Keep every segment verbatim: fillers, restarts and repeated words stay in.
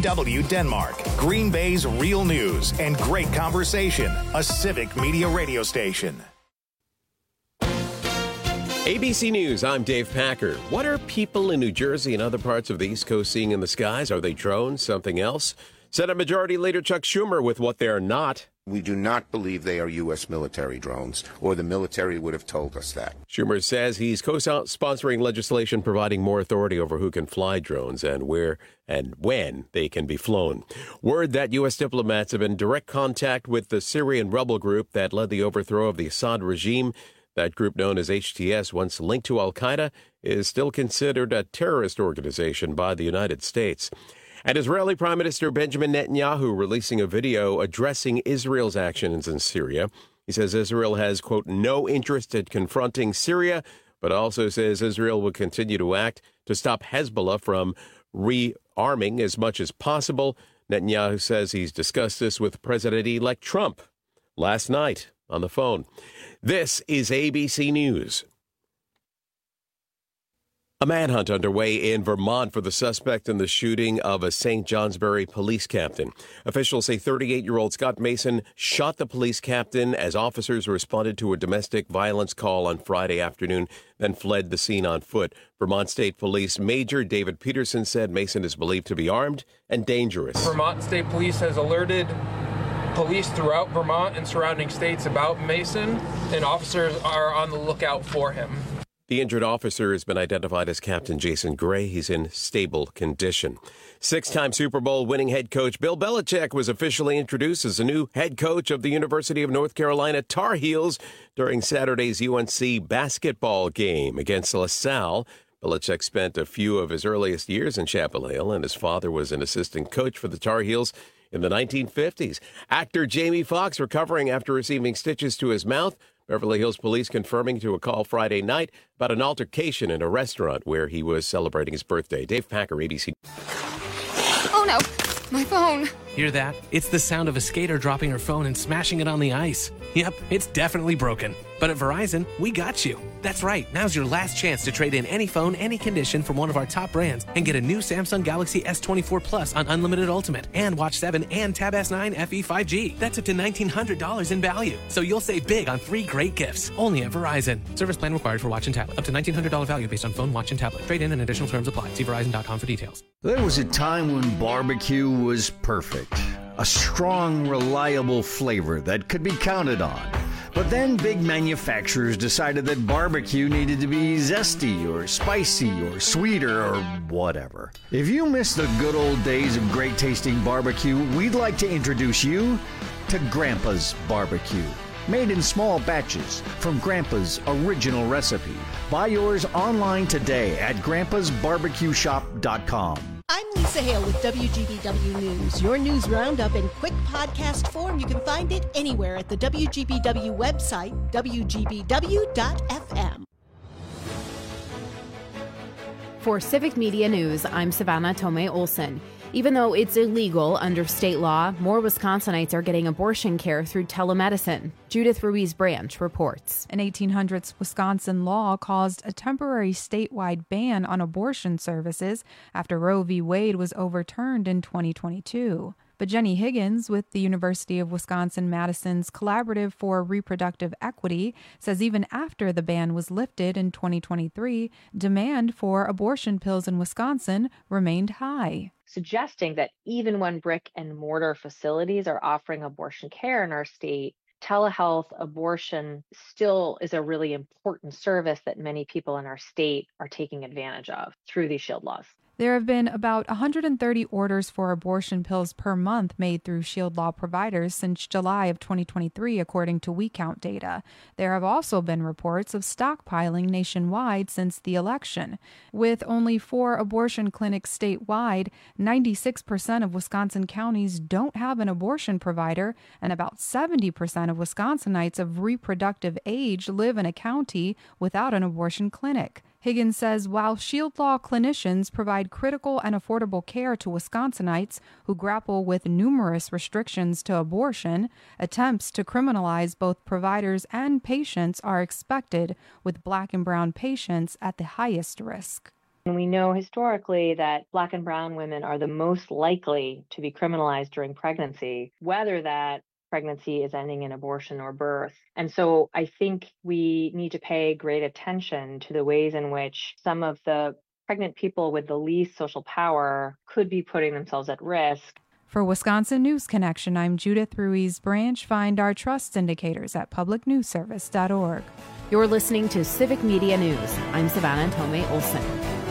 W Denmark, Green Bay's real news and great conversation, a civic media radio station. A B C News, I'm Dave Packer. What are people in New Jersey and other parts of the East Coast seeing in the skies? Are they drones, something else? Senate Majority Leader Chuck Schumer with what they are not. We do not believe they are U S military drones, or the military would have told us that. Schumer says he's co-sponsoring legislation providing more authority over who can fly drones and where and when they can be flown. Word that U S diplomats have been in direct contact with the Syrian rebel group that led the overthrow of the Assad regime. That group, known as H T S, once linked to al-Qaeda, is still considered a terrorist organization by the United States. And Israeli Prime Minister Benjamin Netanyahu releasing a video addressing Israel's actions in Syria. He says Israel has, quote, no interest in confronting Syria, but also says Israel will continue to act to stop Hezbollah from rearming as much as possible. Netanyahu says he's discussed this with President-elect Trump last night on the phone. This is A B C News. A manhunt underway in Vermont for the suspect in the shooting of a Saint Johnsbury police captain. Officials say thirty-eight-year-old Scott Mason shot the police captain as officers responded to a domestic violence call on Friday afternoon, then fled the scene on foot. Vermont State Police Major David Peterson said Mason is believed to be armed and dangerous. Vermont State Police has alerted police throughout Vermont and surrounding states about Mason, and officers are on the lookout for him. The injured officer has been identified as Captain Jason Gray. He's in stable condition. Six-time Super Bowl winning head coach Bill Belichick was officially introduced as the new head coach of the University of North Carolina Tar Heels during Saturday's U N C basketball game against LaSalle. Belichick spent a few of his earliest years in Chapel Hill, and his father was an assistant coach for the Tar Heels in the nineteen fifties. Actor Jamie Foxx recovering after receiving stitches to his mouth. Beverly Hills police confirming to a call Friday night about an altercation in a restaurant where he was celebrating his birthday. Dave Packer, A B C. Oh, no. My phone. Hear that? It's the sound of a skater dropping her phone and smashing it on the ice. Yep, it's definitely broken. But at Verizon, we got you. That's right. Now's your last chance to trade in any phone, any condition from one of our top brands and get a new Samsung Galaxy S twenty-four Plus on Unlimited Ultimate and Watch seven and Tab S nine F E five G. That's up to nineteen hundred dollars in value. So you'll save big on three great gifts. Only at Verizon. Service plan required for watch and tablet. Up to nineteen hundred dollars value based on phone, watch, and tablet. Trade in and additional terms apply. See Verizon dot com for details. There was a time when barbecue was perfect. A strong, reliable flavor that could be counted on. But then big manufacturers decided that barbecue needed to be zesty or spicy or sweeter or whatever. If you miss the good old days of great tasting barbecue, we'd like to introduce you to Grandpa's Barbecue. Made in small batches from Grandpa's original recipe. Buy yours online today at grandpas barbecue shop dot com. I'm Lisa Hale with W G B W News. Your news roundup in quick podcast form. You can find it anywhere at the W G B W website, W G B W dot F M. For Civic Media News, I'm Savannah Tomei Olson. Even though it's illegal under state law, more Wisconsinites are getting abortion care through telemedicine. Judith Ruiz Branch reports. An eighteen hundreds Wisconsin law caused a temporary statewide ban on abortion services after Roe v. Wade was overturned in twenty twenty-two. But Jenny Higgins with the University of Wisconsin-Madison's Collaborative for Reproductive Equity says even after the ban was lifted in twenty twenty-three, demand for abortion pills in Wisconsin remained high, suggesting that even when brick and mortar facilities are offering abortion care in our state, telehealth abortion still is a really important service that many people in our state are taking advantage of through these shield laws. There have been about one hundred thirty orders for abortion pills per month made through Shield Law providers since July of twenty twenty-three, according to WeCount data. There have also been reports of stockpiling nationwide since the election. With only four abortion clinics statewide, ninety-six percent of Wisconsin counties don't have an abortion provider, and about seventy percent of Wisconsinites of reproductive age live in a county without an abortion clinic. Higgins says while Shield Law clinicians provide critical and affordable care to Wisconsinites who grapple with numerous restrictions to abortion, attempts to criminalize both providers and patients are expected, with Black and brown patients at the highest risk. And we know historically that Black and brown women are the most likely to be criminalized during pregnancy, whether that pregnancy is ending in abortion or birth. And so I think we need to pay great attention to the ways in which some of the pregnant people with the least social power could be putting themselves at risk. For Wisconsin News Connection, I'm Judith Ruiz Branch. Find our trust indicators at public news service dot org. You're listening to Civic Media News. I'm Savannah Tomei Olson.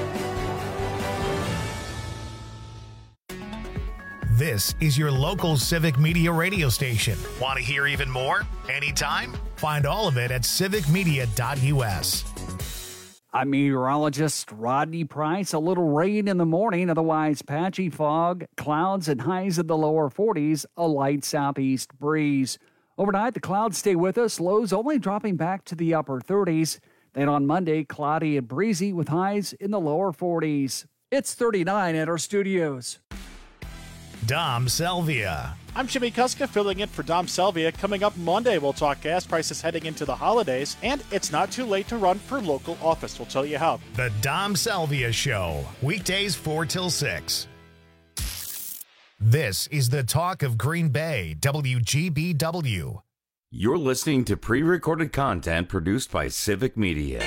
This is your local Civic Media radio station. Want to hear even more? Anytime? Find all of it at civic media dot u s. I'm meteorologist Rodney Price. A little rain in the morning, otherwise patchy fog, clouds and highs in the lower forties, a light southeast breeze. Overnight, the clouds stay with us, lows only dropping back to the upper thirties. Then on Monday, cloudy and breezy with highs in the lower forties. It's thirty-nine at our studios. Dom Selvia. I'm Jimmy Kuska filling in for Dom Selvia. Coming up Monday, we'll talk gas prices heading into the holidays, and it's not too late to run for local office. We'll tell you how. The Dom Selvia Show, weekdays four till six. This is the talk of Green Bay, W G B W. You're listening to pre-recorded content produced by Civic Media.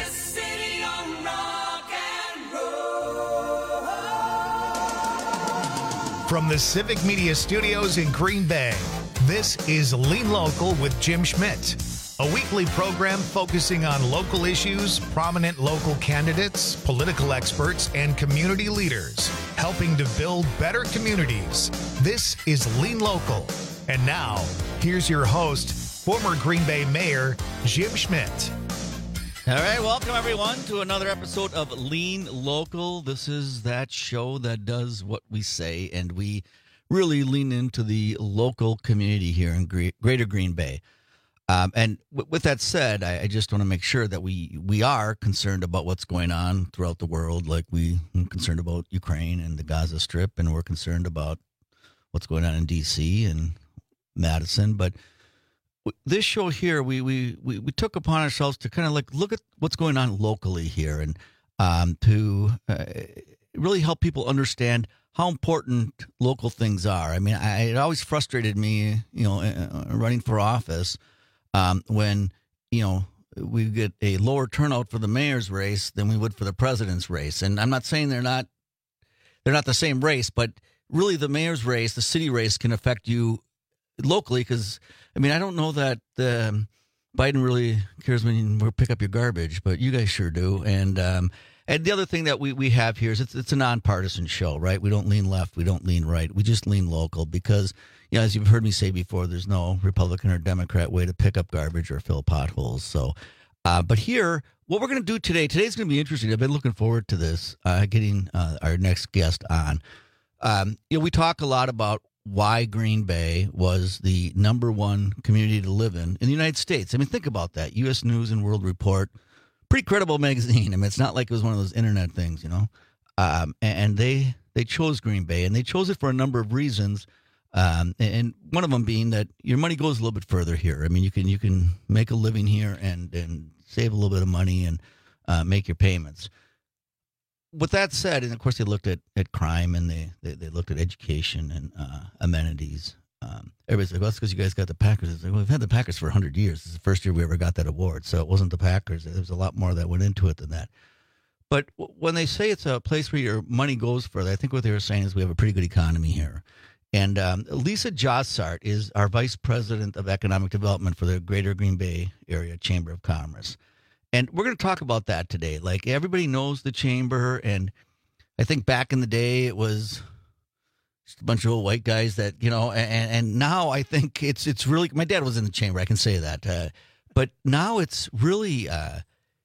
From the Civic Media Studios in Green Bay, this is Lean Local with Jim Schmidt, a weekly program focusing on local issues, prominent local candidates, political experts, and community leaders, helping to build better communities. This is Lean Local. And now, here's your host, former Green Bay Mayor, Jim Schmidt. All right, welcome everyone to another episode of Lean Local. This is that show that does what we say, and we really lean into the local community here in Greater Green Bay. Um, and w- with that said, I, I just want to make sure that we we are concerned about what's going on throughout the world. Like we are concerned about Ukraine and the Gaza Strip, and we're concerned about what's going on in D C and Madison, but this show here, we, we, we, we took upon ourselves to kind of like look at what's going on locally here and um, to uh, really help people understand how important local things are. I mean, I, it always frustrated me, you know, uh, running for office um, when, you know, we get a lower turnout for the mayor's race than we would for the president's race. And I'm not saying they're not they're not the same race, but really the mayor's race, the city race can affect you locally because, I mean, I don't know that um, Biden really cares when you pick up your garbage, but you guys sure do. And um, and the other thing that we, we have here is it's it's a nonpartisan show, right? We don't lean left, we don't lean right, we just lean local because, you know, as you've heard me say before, there's no Republican or Democrat way to pick up garbage or fill potholes. So, uh, but here, what we're going to do today, today's going to be interesting. I've been looking forward to this, uh, getting uh, our next guest on. Um, you know, we talk a lot about why Green Bay was the number one community to live in in the United States. I mean, think about that. U S News and World Report, pretty credible magazine. I mean, it's not like it was one of those internet things, you know. Um, and they they chose Green Bay, and they chose it for a number of reasons. Um, and one of them being that your money goes a little bit further here. I mean, you can you can make a living here and and save a little bit of money and uh, make your payments. With that said, and of course they looked at, at crime and they, they, they looked at education and uh, amenities. Um, everybody's like, well, that's because you guys got the Packers. It's like, well, we've had the Packers for one hundred years. This is the first year we ever got that award. So it wasn't the Packers. There was a lot more that went into it than that. But w- when they say it's a place where your money goes further, I think what they were saying is we have a pretty good economy here. And um, Lisa Jossart is our Vice President of Economic Development for the Greater Green Bay Area Chamber of Commerce. And we're going to talk about that today. Like, everybody knows the chamber, and I think back in the day it was just a bunch of old white guys that, you know, and, and now I think it's it's really, my dad was in the chamber, I can say that. Uh, but now it's really, uh,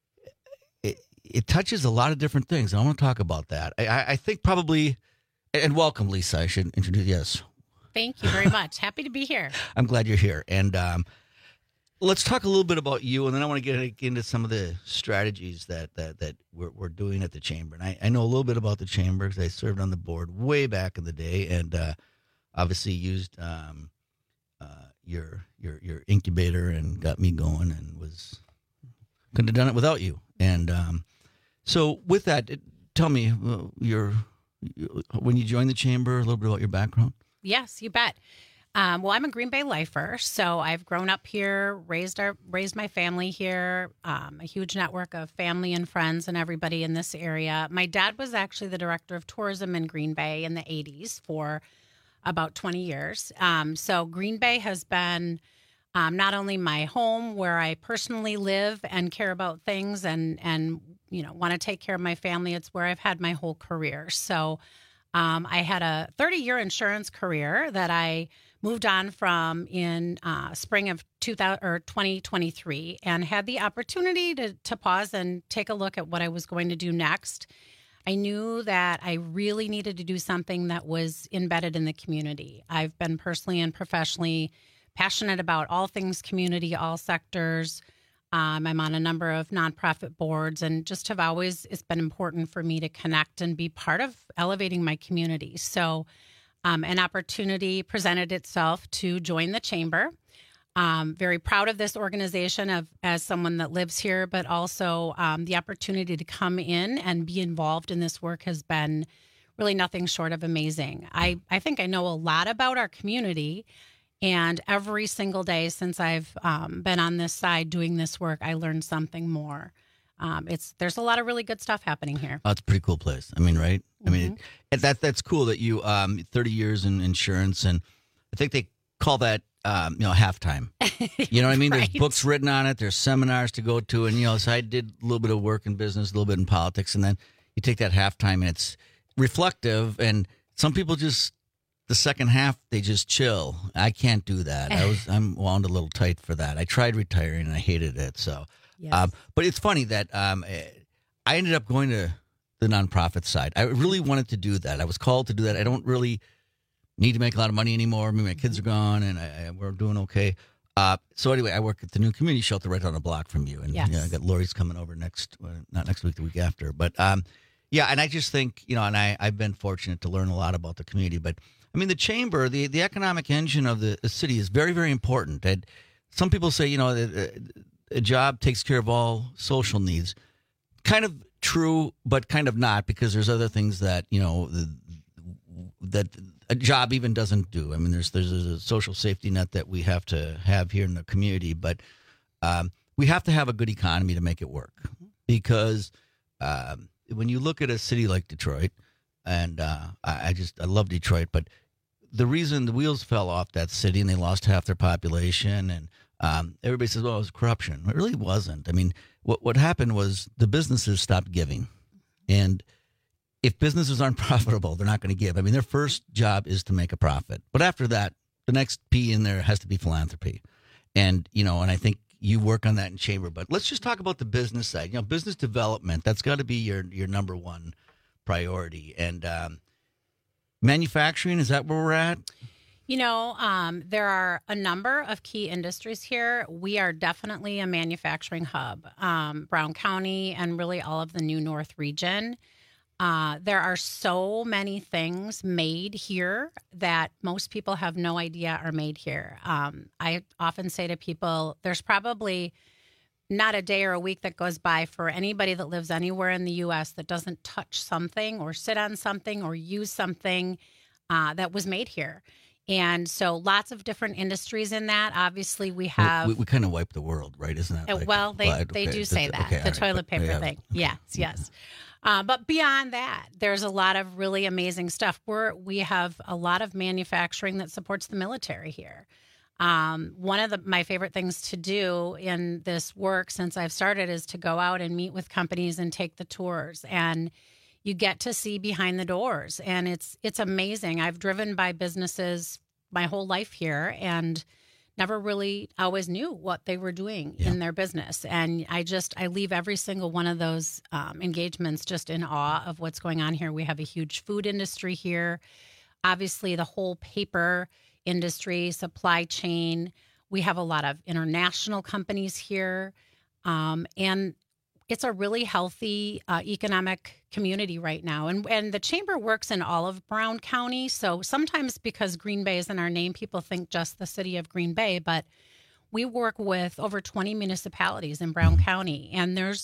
it, it touches a lot of different things. And I want to talk about that. I, I think probably, and welcome, Lisa, I should introduce, yes. Thank you very much. Happy to be here. I'm glad you're here. And, um, let's talk a little bit about you, and then I want to get into some of the strategies that that, that we're, we're doing at the chamber. And I, I know a little bit about the chamber because I served on the board way back in the day, and uh, obviously used um, uh, your your your incubator and got me going, and was couldn't have done it without you. And um, so, with that, tell me uh, your when you joined the chamber, a little bit about your background. Yes, you bet. Um, well, I'm a Green Bay lifer, so I've grown up here, raised our raised my family here, um, a huge network of family and friends and everybody in this area. My dad was actually the director of tourism in Green Bay in the eighties for about twenty years. Um, so Green Bay has been um, not only my home where I personally live and care about things and, and you know, want to take care of my family, it's where I've had my whole career. So um, I had a thirty-year insurance career that I moved on from in uh, spring of two thousand or twenty twenty-three, and had the opportunity to to pause and take a look at what I was going to do next. I knew that I really needed to do something that was embedded in the community. I've been personally and professionally passionate about all things community, all sectors. Um, I'm on a number of nonprofit boards, and just have always, it's been important for me to connect and be part of elevating my community. So Um, an opportunity presented itself to join the chamber. Um, very proud of this organization of as someone that lives here, but also um, the opportunity to come in and be involved in this work has been really nothing short of amazing. I, I think I know a lot about our community, and every single day since I've um, been on this side doing this work, I learned something more. Um, it's there's a lot of really good stuff happening here. Oh, it's a pretty cool place. I mean, right? Mm-hmm. I mean, it, that that's cool that you um thirty years in insurance, and I think they call that um you know halftime. You know what I mean? Right. There's books written on it. There's seminars to go to, and you know, so I did a little bit of work in business, a little bit in politics, and then you take that halftime, and it's reflective. And some people just the second half they just chill. I can't do that. I was I'm wound a little tight for that. I tried retiring and I hated it. So. Yes. Um, but it's funny that um, I ended up going to the nonprofit side. I really wanted to do that. I was called to do that. I don't really need to make a lot of money anymore. I mean, my kids are gone, and I, I, we're doing okay. Uh, so anyway, I work at the new community shelter right down the block from you. And yes. you know, I got Lori's coming over next, well, not next week, the week after. But um, yeah, and I just think, you know, and I, I've been fortunate to learn a lot about the community. But I mean, the chamber, the, the economic engine of the, the city is very, very important. And some people say, you know, uh, a job takes care of all social needs. Kind of true, but kind of not, because there's other things that, you know, the, that a job even doesn't do. I mean, there's there's a social safety net that we have to have here in the community, but um, we have to have a good economy to make it work. Because um, when you look at a city like Detroit, and uh, I, I just I love Detroit, but the reason the wheels fell off that city and they lost half their population, and Um, everybody says, well, it was corruption. It really wasn't. I mean, what what happened was the businesses stopped giving. And if businesses aren't profitable, they're not going to give. I mean, their first job is to make a profit. But after that, the next P in there has to be philanthropy. And, you know, and I think you work on that in chamber. But let's just talk about the business side. You know, business development, that's got to be your, your number one priority. And um, manufacturing, is that where we're at? You know, um, there are a number of key industries here. We are definitely a manufacturing hub. Um, Brown County and really all of the New North region. Uh, there are so many things made here that most people have no idea are made here. Um, I often say to people, there's probably not a day or a week that goes by for anybody that lives anywhere in the U S that doesn't touch something or sit on something or use something uh, that was made here. And so lots of different industries in that. Obviously, we have... We, we, we kind of wipe the world, right? Isn't that like, Well, they, but, they okay. do say that, okay, the right, toilet paper yeah. thing. Yes, yes. Uh, but beyond that, there's a lot of really amazing stuff. We're, we have a lot of manufacturing that supports the military here. Um, one of the, my favorite things to do in this work since I've started is to go out and meet with companies and take the tours. And you get to see behind the doors, and it's it's amazing. I've driven by businesses my whole life here and never really always knew what they were doing yeah. in their business. And I just, I leave every single one of those um, engagements just in awe of what's going on here. We have a huge food industry here. Obviously, the whole paper industry, supply chain. We have a lot of international companies here. Um, and it's a really healthy uh, economic community right now. And and the chamber works in all of Brown County. So sometimes because Green Bay is in our name, people think just the city of Green Bay. But we work with over twenty municipalities in Brown County. And there's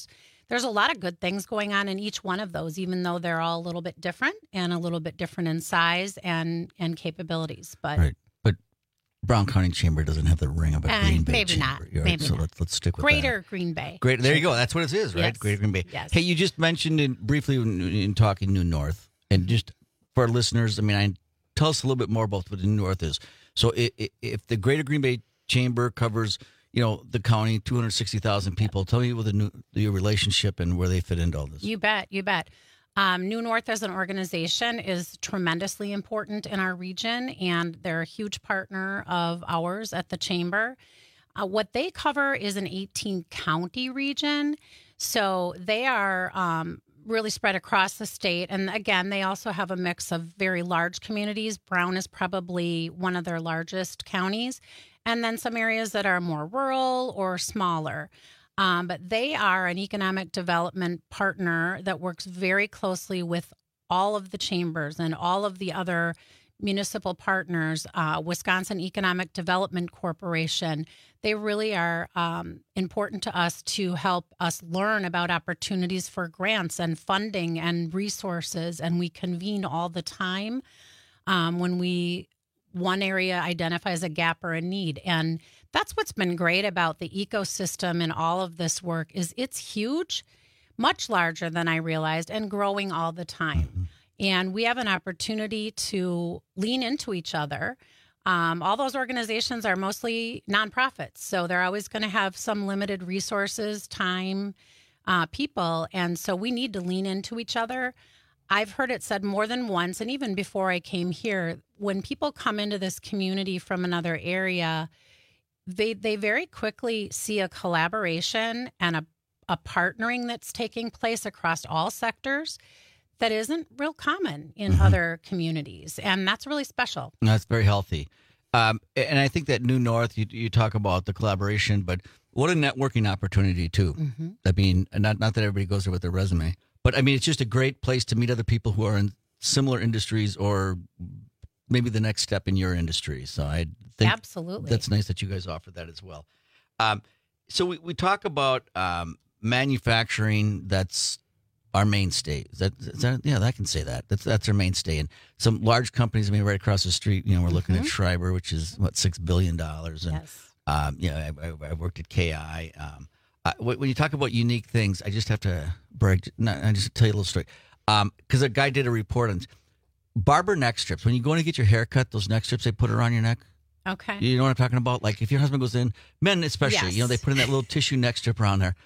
there's a lot of good things going on in each one of those, even though they're all a little bit different and a little bit different in size and, and capabilities. But right. But Brown County Chamber doesn't have the ring of a uh, Green Bay maybe Chamber. not. Right? Maybe so not. let's let's stick with Greater that. Green Bay. Great. There you go. That's what it is, right? Yes. Greater Green Bay. Yes. Hey, you just mentioned in, briefly in, in talking New North, and just for our listeners, I mean, I tell us a little bit more about what the New North is. So if, if the Greater Green Bay Chamber covers, you know, the county, two hundred sixty thousand people, tell me what the new the relationship and where they fit into all this. You bet. You bet. Um, New North as an organization is tremendously important in our region, and they're a huge partner of ours at the Chamber. Uh, what they cover is an eighteen county region. So they are um, really spread across the state. And again, they also have a mix of very large communities. Brown is probably one of their largest counties. And then some areas that are more rural or smaller. Um, but they are an economic development partner that works very closely with all of the chambers and all of the other municipal partners, uh, Wisconsin Economic Development Corporation. They really are um, important to us to help us learn about opportunities for grants and funding and resources. And we convene all the time um, when we one area identifies a gap or a need. And that's what's been great about the ecosystem in all of this work is it's huge, much larger than I realized, and growing all the time. Mm-hmm. And we have an opportunity to lean into each other. Um, all those organizations are mostly nonprofits, so they're always going to have some limited resources, time, uh, people. And so we need to lean into each other. I've heard it said more than once, and even before I came here, when people come into this community from another area, they they very quickly see a collaboration and a, a partnering that's taking place across all sectors that isn't real common in mm-hmm. other communities. And that's really special. That's very healthy. Um, and I think that New North, you, you talk about the collaboration, but what a networking opportunity, too. Mm-hmm. I mean, not, not that everybody goes there with their resume. But, I mean, it's just a great place to meet other people who are in similar industries or maybe the next step in your industry. So I think Absolutely. That's nice that you guys offer that as well. Um, so we, we talk about um, manufacturing. That's our mainstay. Is that, is that, yeah, I can say that. That's that's our mainstay. And some large companies, I mean, right across the street, you know, we're looking mm-hmm. at Schreiber, which is, what, six billion dollars. And, yes. um, you know, I, I, I worked at K I. Um Uh, when you talk about unique things, I just have to brag. No, I just tell you a little story. Because um, a guy did a report on barber neck strips. When you go in to get your hair cut, those neck strips they put around your neck. Okay. You know what I'm talking about? Like if your husband goes in, men especially, yes. you know, they put in that little tissue neck strip around there.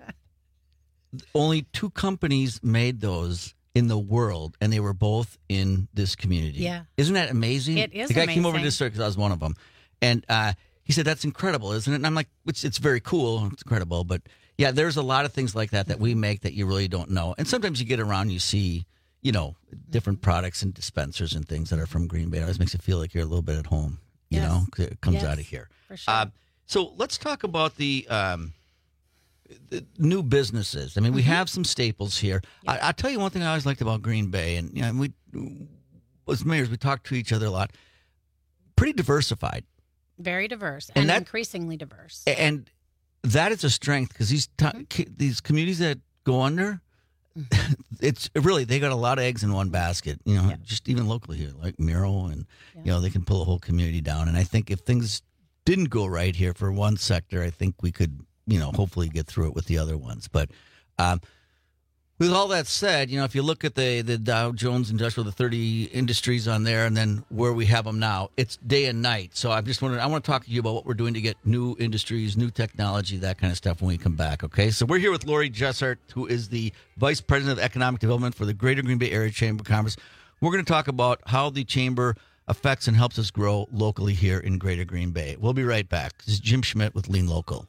Only two companies made those in the world, and they were both in this community. Yeah. Isn't that amazing? It is The guy amazing. came over to this store because I was one of them. And uh, he said, that's incredible, isn't it? And I'm like, it's, it's very cool. It's incredible. But yeah, there's a lot of things like that that we make that you really don't know. And sometimes you get around, you see, you know, different products and dispensers and things that are from Green Bay. It always makes you feel like you're a little bit at home, you yes. know, 'cause it comes yes, out of here. For sure. Uh, so let's talk about the, um, the new businesses. I mean, we mm-hmm. have some staples here. Yep. I, I'll tell you one thing I always liked about Green Bay, and you know, we, as mayors, we talk to each other a lot. Pretty diversified. Very diverse and, and that, increasingly diverse. And that is a strength because these t- mm-hmm. these communities that go under, mm-hmm. it's really they got a lot of eggs in one basket. You know, yeah. just even locally here, like Miro, and yeah. you know they can pull a whole community down. And I think if things didn't go right here for one sector, I think we could, you know, hopefully get through it with the other ones. But um, with all that said, you know, if you look at the, the Dow Jones Industrial, the thirty industries on there, and then where we have them now, it's day and night. So I'm just wondering, I want to talk to you about what we're doing to get new industries, new technology, that kind of stuff when we come back, okay? So we're here with Lori Jessart, who is the Vice President of Economic Development for the Greater Green Bay Area Chamber of Commerce. We're going to talk about how the Chamber affects and helps us grow locally here in Greater Green Bay. We'll be right back. This is Jim Schmidt with Lean Local.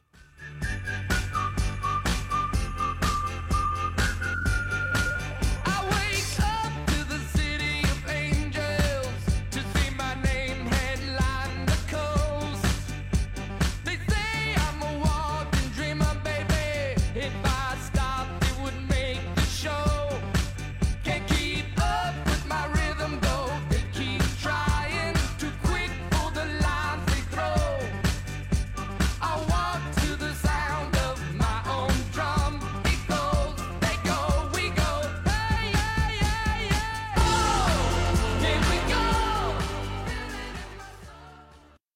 I walk to the sound of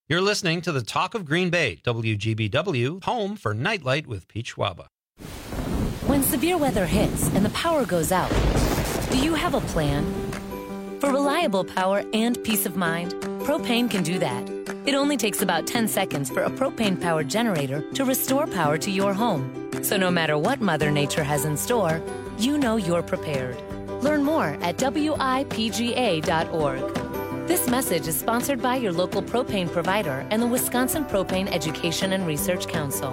You're listening to the Talk of Green Bay, W G B W, home for Nightlight with Pete Schwaba. When severe weather hits and the power goes out, do you have a plan? For reliable power and peace of mind, Propane can do that. It only takes about ten seconds for a propane-powered generator to restore power to your home. So no matter what Mother Nature has in store, you know you're prepared. Learn more at W I P G A dot org. This message is sponsored by your local propane provider and the Wisconsin Propane Education and Research Council.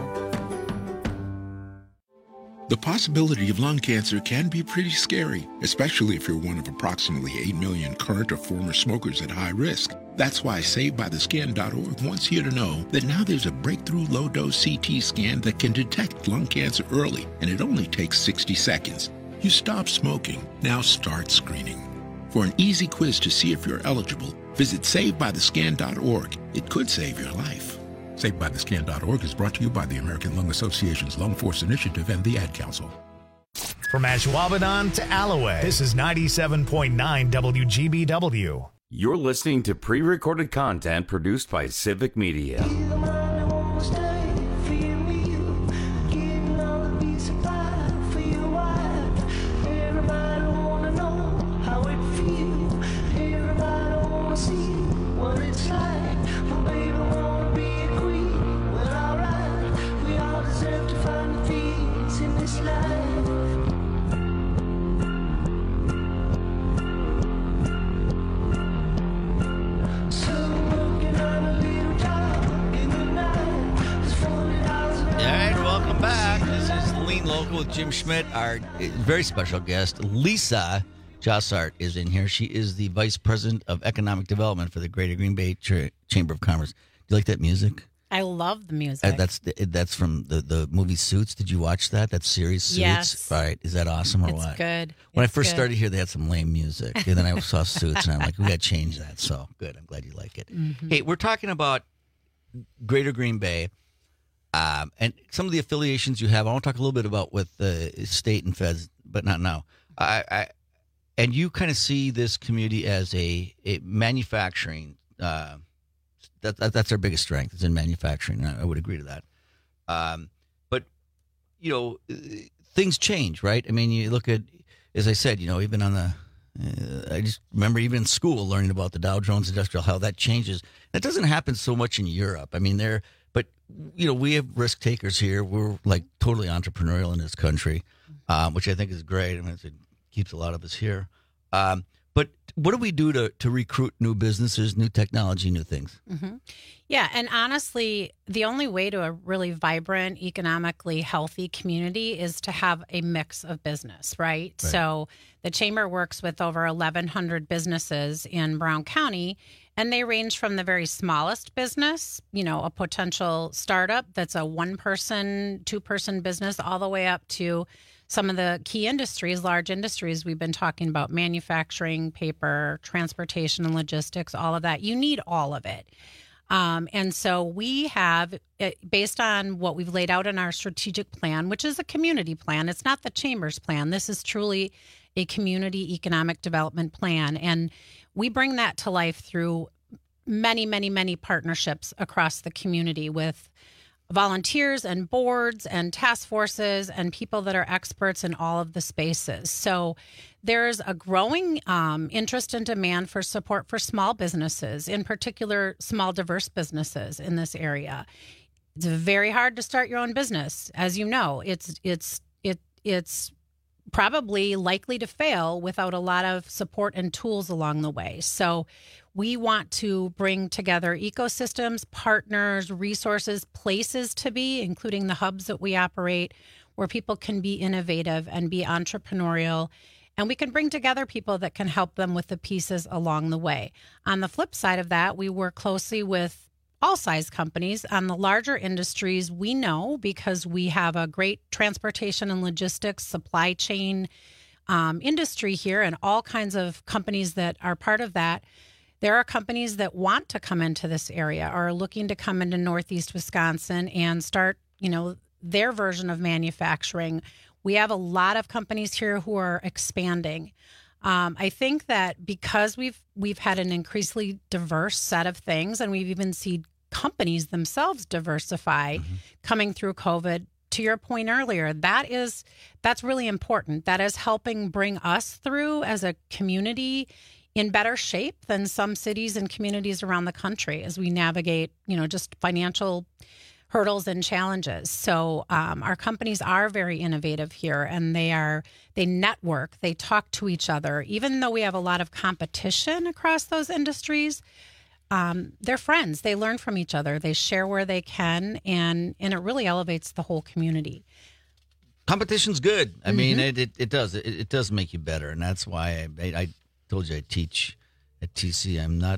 The possibility of lung cancer can be pretty scary, especially if you're one of approximately eight million current or former smokers at high risk. That's why Saved By The Scan dot org wants you to know that now there's a breakthrough low-dose C T scan that can detect lung cancer early, and it only takes sixty seconds. You stop smoking, now start screening. For an easy quiz to see if you're eligible, visit Saved By The Scan dot org. It could save your life. Saved By The Scan dot org is brought to you by the American Lung Association's Lung Force Initiative and the Ad Council. From Ashwaubenon to Alloway, this is ninety-seven point nine W G B W. You're listening to pre-recorded content produced by Civic Media. With Jim Schmidt, our very special guest, Lisa Jossart, is in here. She is the Vice President of Economic Development for the Greater Green Bay Ch- Chamber of Commerce. Do you like that music? I love the music. Uh, that's that's from the, the movie Suits. Did you watch that? That series Suits? Yes. All right. Is that awesome or it's what? It's good. When it's I first good. started here, they had some lame music. And then I saw Suits, and I'm like, we got to change that. So good. I'm glad you like it. Mm-hmm. Hey, we're talking about Greater Green Bay. Um, and some of the affiliations you have, I want to talk a little bit about with the state and feds, but not now. I, I and you kind of see this community as a, a manufacturing. Uh, that, that that's our biggest strength is in manufacturing. I, I would agree to that. Um, but you know, things change, right? I mean, you look at, as I said, you know, even on the. Uh, I just remember even in school learning about the Dow Jones Industrial, how that changes. That doesn't happen so much in Europe. I mean, they're. But, you know, we have risk takers here. We're like totally entrepreneurial in this country, um, which I think is great. I mean, it keeps a lot of us here. Um, but what do we do to, to recruit new businesses, new technology, new things? Mm-hmm. Yeah. And honestly, the only way to a really vibrant, economically healthy community is to have a mix of business, right? right. So the Chamber works with over eleven hundred businesses in Brown County. And they range from the very smallest business, you know, a potential startup that's a one-person, two-person business, all the way up to some of the key industries, large industries we've been talking about, manufacturing, paper, transportation and logistics, all of that. You need all of it. Um, and so we have, based on what we've laid out in our strategic plan, which is a community plan, it's not the Chamber's plan. This is truly a community economic development plan. And we bring that to life through many, many, many partnerships across the community with volunteers and boards and task forces and people that are experts in all of the spaces. So there's a growing um, interest and demand for support for small businesses, in particular, small diverse businesses in this area. It's very hard to start your own business. As you know, it's it's it it's probably likely to fail without a lot of support and tools along the way. So we want to bring together ecosystems, partners, resources, places to be, including the hubs that we operate, where people can be innovative and be entrepreneurial. And we can bring together people that can help them with the pieces along the way. On the flip side of that, we work closely with all size companies. On the larger industries, we know because we have a great transportation and logistics supply chain um, industry here and all kinds of companies that are part of that. There are companies that want to come into this area or are looking to come into Northeast Wisconsin and start, you know, their version of manufacturing. We have a lot of companies here who are expanding. Um, I think that because we've we've had an increasingly diverse set of things, and we've even seen companies themselves diversify mm-hmm. coming through COVID. To your point earlier, that is that's really important. That is helping bring us through as a community in better shape than some cities and communities around the country as we navigate, you know, just financial hurdles and challenges. So um, our companies are very innovative here, and they are they network, they talk to each other. Even though we have a lot of competition across those industries, um, they're friends. They learn from each other. They share where they can, and and it really elevates the whole community. Competition's good. I Mm-hmm. mean, it, it it does it, it does make you better, and that's why I, I, I told you I teach at T C. I'm not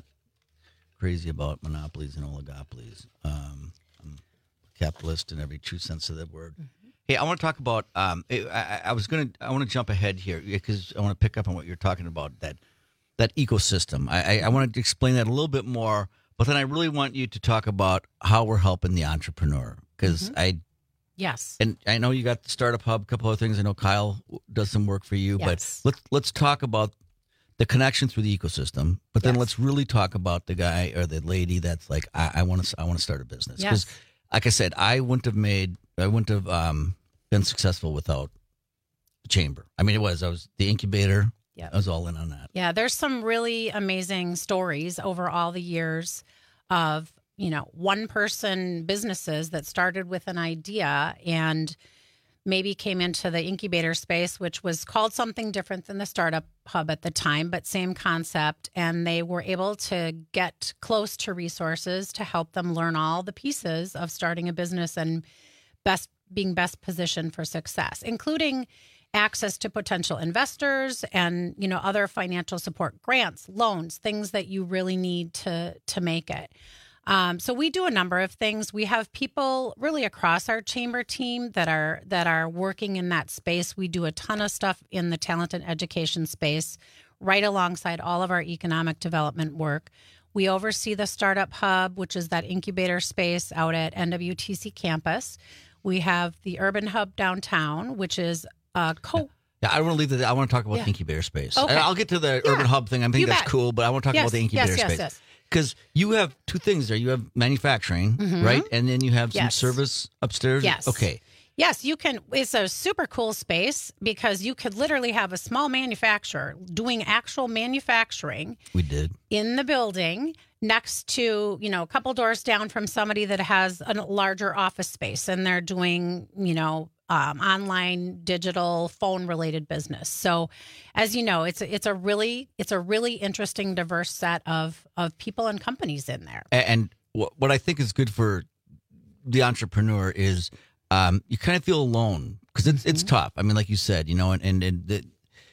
crazy about monopolies and oligopolies. Um, I'm a capitalist in every true sense of that word. Mm-hmm. Hey, I want to talk about. Um, I, I was gonna. I want to jump ahead here because I want to pick up on what you're talking about. That that ecosystem. I, I, I want to explain that a little bit more, but then I really want you to talk about how we're helping the entrepreneur because Mm-hmm. I. Yes. And I know you got the Startup Hub, a couple of things. I know Kyle does some work for you, Yes. but let's let's talk about the connection through the ecosystem. But then Yes. let's really talk about the guy or the lady that's like, I want to I want to start a business. Yes. Because, like I said, I wouldn't have made, I wouldn't have um, been successful without the chamber. I mean, it was I was the incubator. Yep. I was all in on that. Yeah, there's some really amazing stories over all the years of, you know, one person businesses that started with an idea and maybe came into the incubator space, which was called something different than the Startup Hub at the time, but same concept. And they were able to get close to resources to help them learn all the pieces of starting a business and best being best positioned for success, including access to potential investors and, you know, other financial support, grants, loans, things that you really need to to make it. Um, so we do a number of things. We have people really across our chamber team that are that are working in that space. We do a ton of stuff in the talent and education space, right alongside all of our economic development work. We oversee the Startup Hub, which is that incubator space out at N W T C campus. We have the Urban Hub downtown, which is a co. Yeah, I want to leave the. I want to talk about Yeah. the incubator space. Okay. And I'll get to the Yeah. Urban Hub thing. I think You that's bet. cool, but I want to talk Yes, about the incubator yes, yes, space. yes. Because you have two things there. You have manufacturing, Mhm. right? And then you have some Yes. service upstairs. Yes. Okay. Yes, you can. It's a super cool space because you could literally have a small manufacturer doing actual manufacturing We did. in the building next to, you know, a couple doors down from somebody that has a larger office space and they're doing, you know, um, online, digital, phone related business. So, as you know, it's a, it's a really it's a really interesting, diverse set of of people and companies in there. A- And what what I think is good for the entrepreneur is um, you kind of feel alone because it's it's tough. I mean, like you said, you know, and and, and the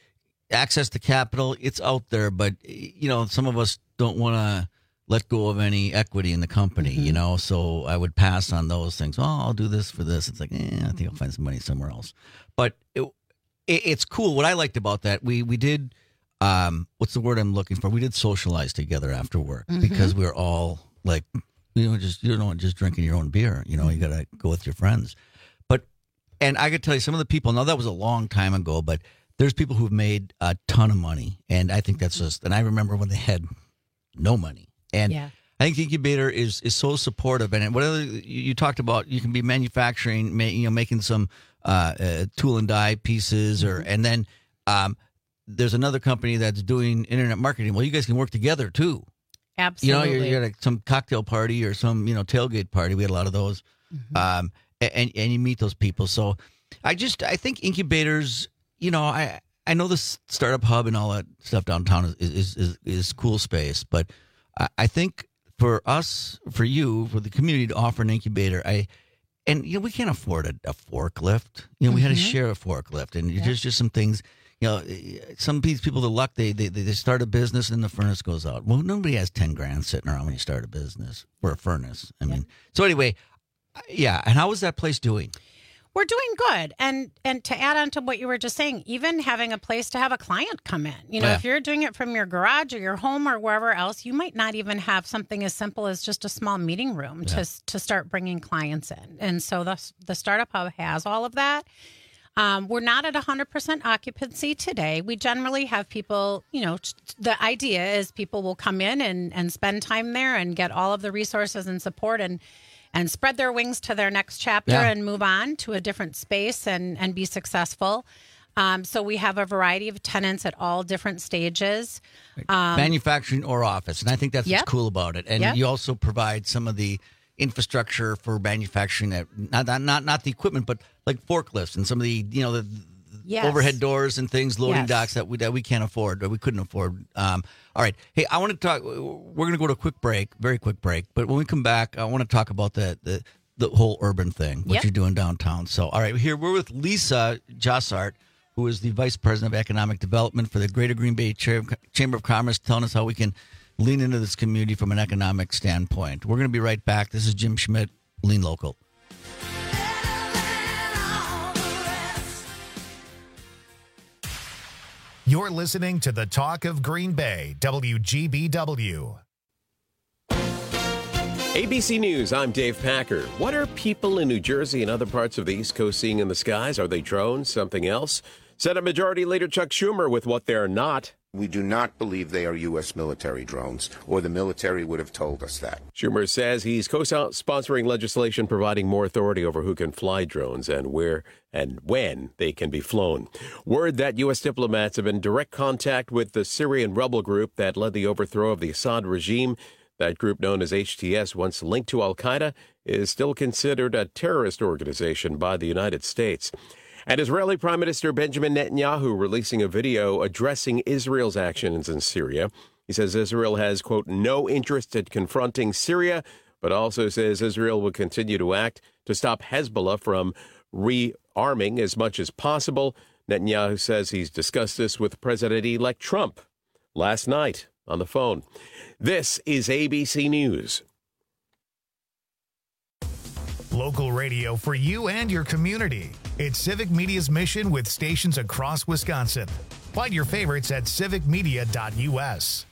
access to capital, it's out there, but you know, some of us don't want to let go of any equity in the company, you know. So I would pass on those things. Oh, I'll do this for this. It's like, eh, I think I'll find some money somewhere else. But it, it, it's cool. What I liked about that, we we did. Um, what's the word I'm looking for? We did socialize together after work Mhm. because we were all like, you know, just you don't just drinking your own beer. You know, you got to go with your friends. But and I could tell you some of the people. Now that was a long time ago, but there's people who've made a ton of money, and I think that's just. And I remember when they had no money, and Yeah. I think the incubator is is so supportive. And whatever you, you talked about, you can be manufacturing, ma- you know, making some uh, uh, tool and die pieces, or and then. Um, There's another company that's doing internet marketing. Well, you guys can work together too. Absolutely. You know, you're, you're at some cocktail party or some, you know, tailgate party. We had a lot of those. Mm-hmm. Um, and, and you meet those people. So I just, I think incubators, you know, I, I know this Startup Hub and all that stuff downtown is, is, is, is cool space, but I, I think for us, for you, for the community to offer an incubator, I, and, you know, we can't afford a, a forklift. You know, we had to Mhm. share a forklift, and Yeah. there's just some things. You know, some pe- people, the luck, they, they they start a business and the furnace goes out. Well, nobody has ten grand sitting around when you start a business for a furnace. I mean, so anyway, yeah. And how is that place doing? We're doing good. And and to add on to what you were just saying, even having a place to have a client come in. You know, Yeah. if you're doing it from your garage or your home or wherever else, you might not even have something as simple as just a small meeting room Yeah. to to start bringing clients in. And so the the Startup Hub has all of that. Um, we're not at one hundred percent occupancy today. We generally have people, you know, the idea is people will come in and, and spend time there and get all of the resources and support and and spread their wings to their next chapter Yeah. and move on to a different space and, and be successful. Um, so we have a variety of tenants at all different stages. Um, Manufacturing or office. And I think that's Yep. what's cool about it. And Yep. you also provide some of the infrastructure for manufacturing that not, not not not the equipment, but like forklifts and some of the, you know, the Yes. overhead doors and things, loading Yes. docks that we that we can't afford, or we couldn't afford. Um, all right. Hey, I want to talk. We're going to go to a quick break, very quick break. But when we come back, I want to talk about the the, the whole urban thing, what Yep. you're doing downtown. So, all right, here we're with Lisa Jossart, who is the Vice President of Economic Development for the Greater Green Bay Chamber of Commerce, telling us how we can lean into this community from an economic standpoint. We're going to be right back. This is Jim Schmidt, Lean Local. You're listening to the Talk of Green Bay, W G B W. A B C News, I'm Dave Packer. What are people in New Jersey and other parts of the East Coast seeing in the skies? Are they drones? Something else? Senate Majority Leader Chuck Schumer with what they're not. We do not believe they are U S military drones, or the military would have told us that. Schumer says he's co-sponsoring legislation providing more authority over who can fly drones and where and when they can be flown. Word that U S diplomats have been in direct contact with the Syrian rebel group that led the overthrow of the Assad regime. That group, known as H T S, once linked to al-Qaeda, is still considered a terrorist organization by the United States. And Israeli Prime Minister Benjamin Netanyahu releasing a video addressing Israel's actions in Syria. He says Israel has, quote, no interest in confronting Syria, but also says Israel will continue to act to stop Hezbollah from rearming as much as possible. Netanyahu says he's discussed this with President-elect Trump last night on the phone. This is A B C News. Local radio for you and your community. It's Civic Media's mission with stations across Wisconsin. Find your favorites at civic media dot U S.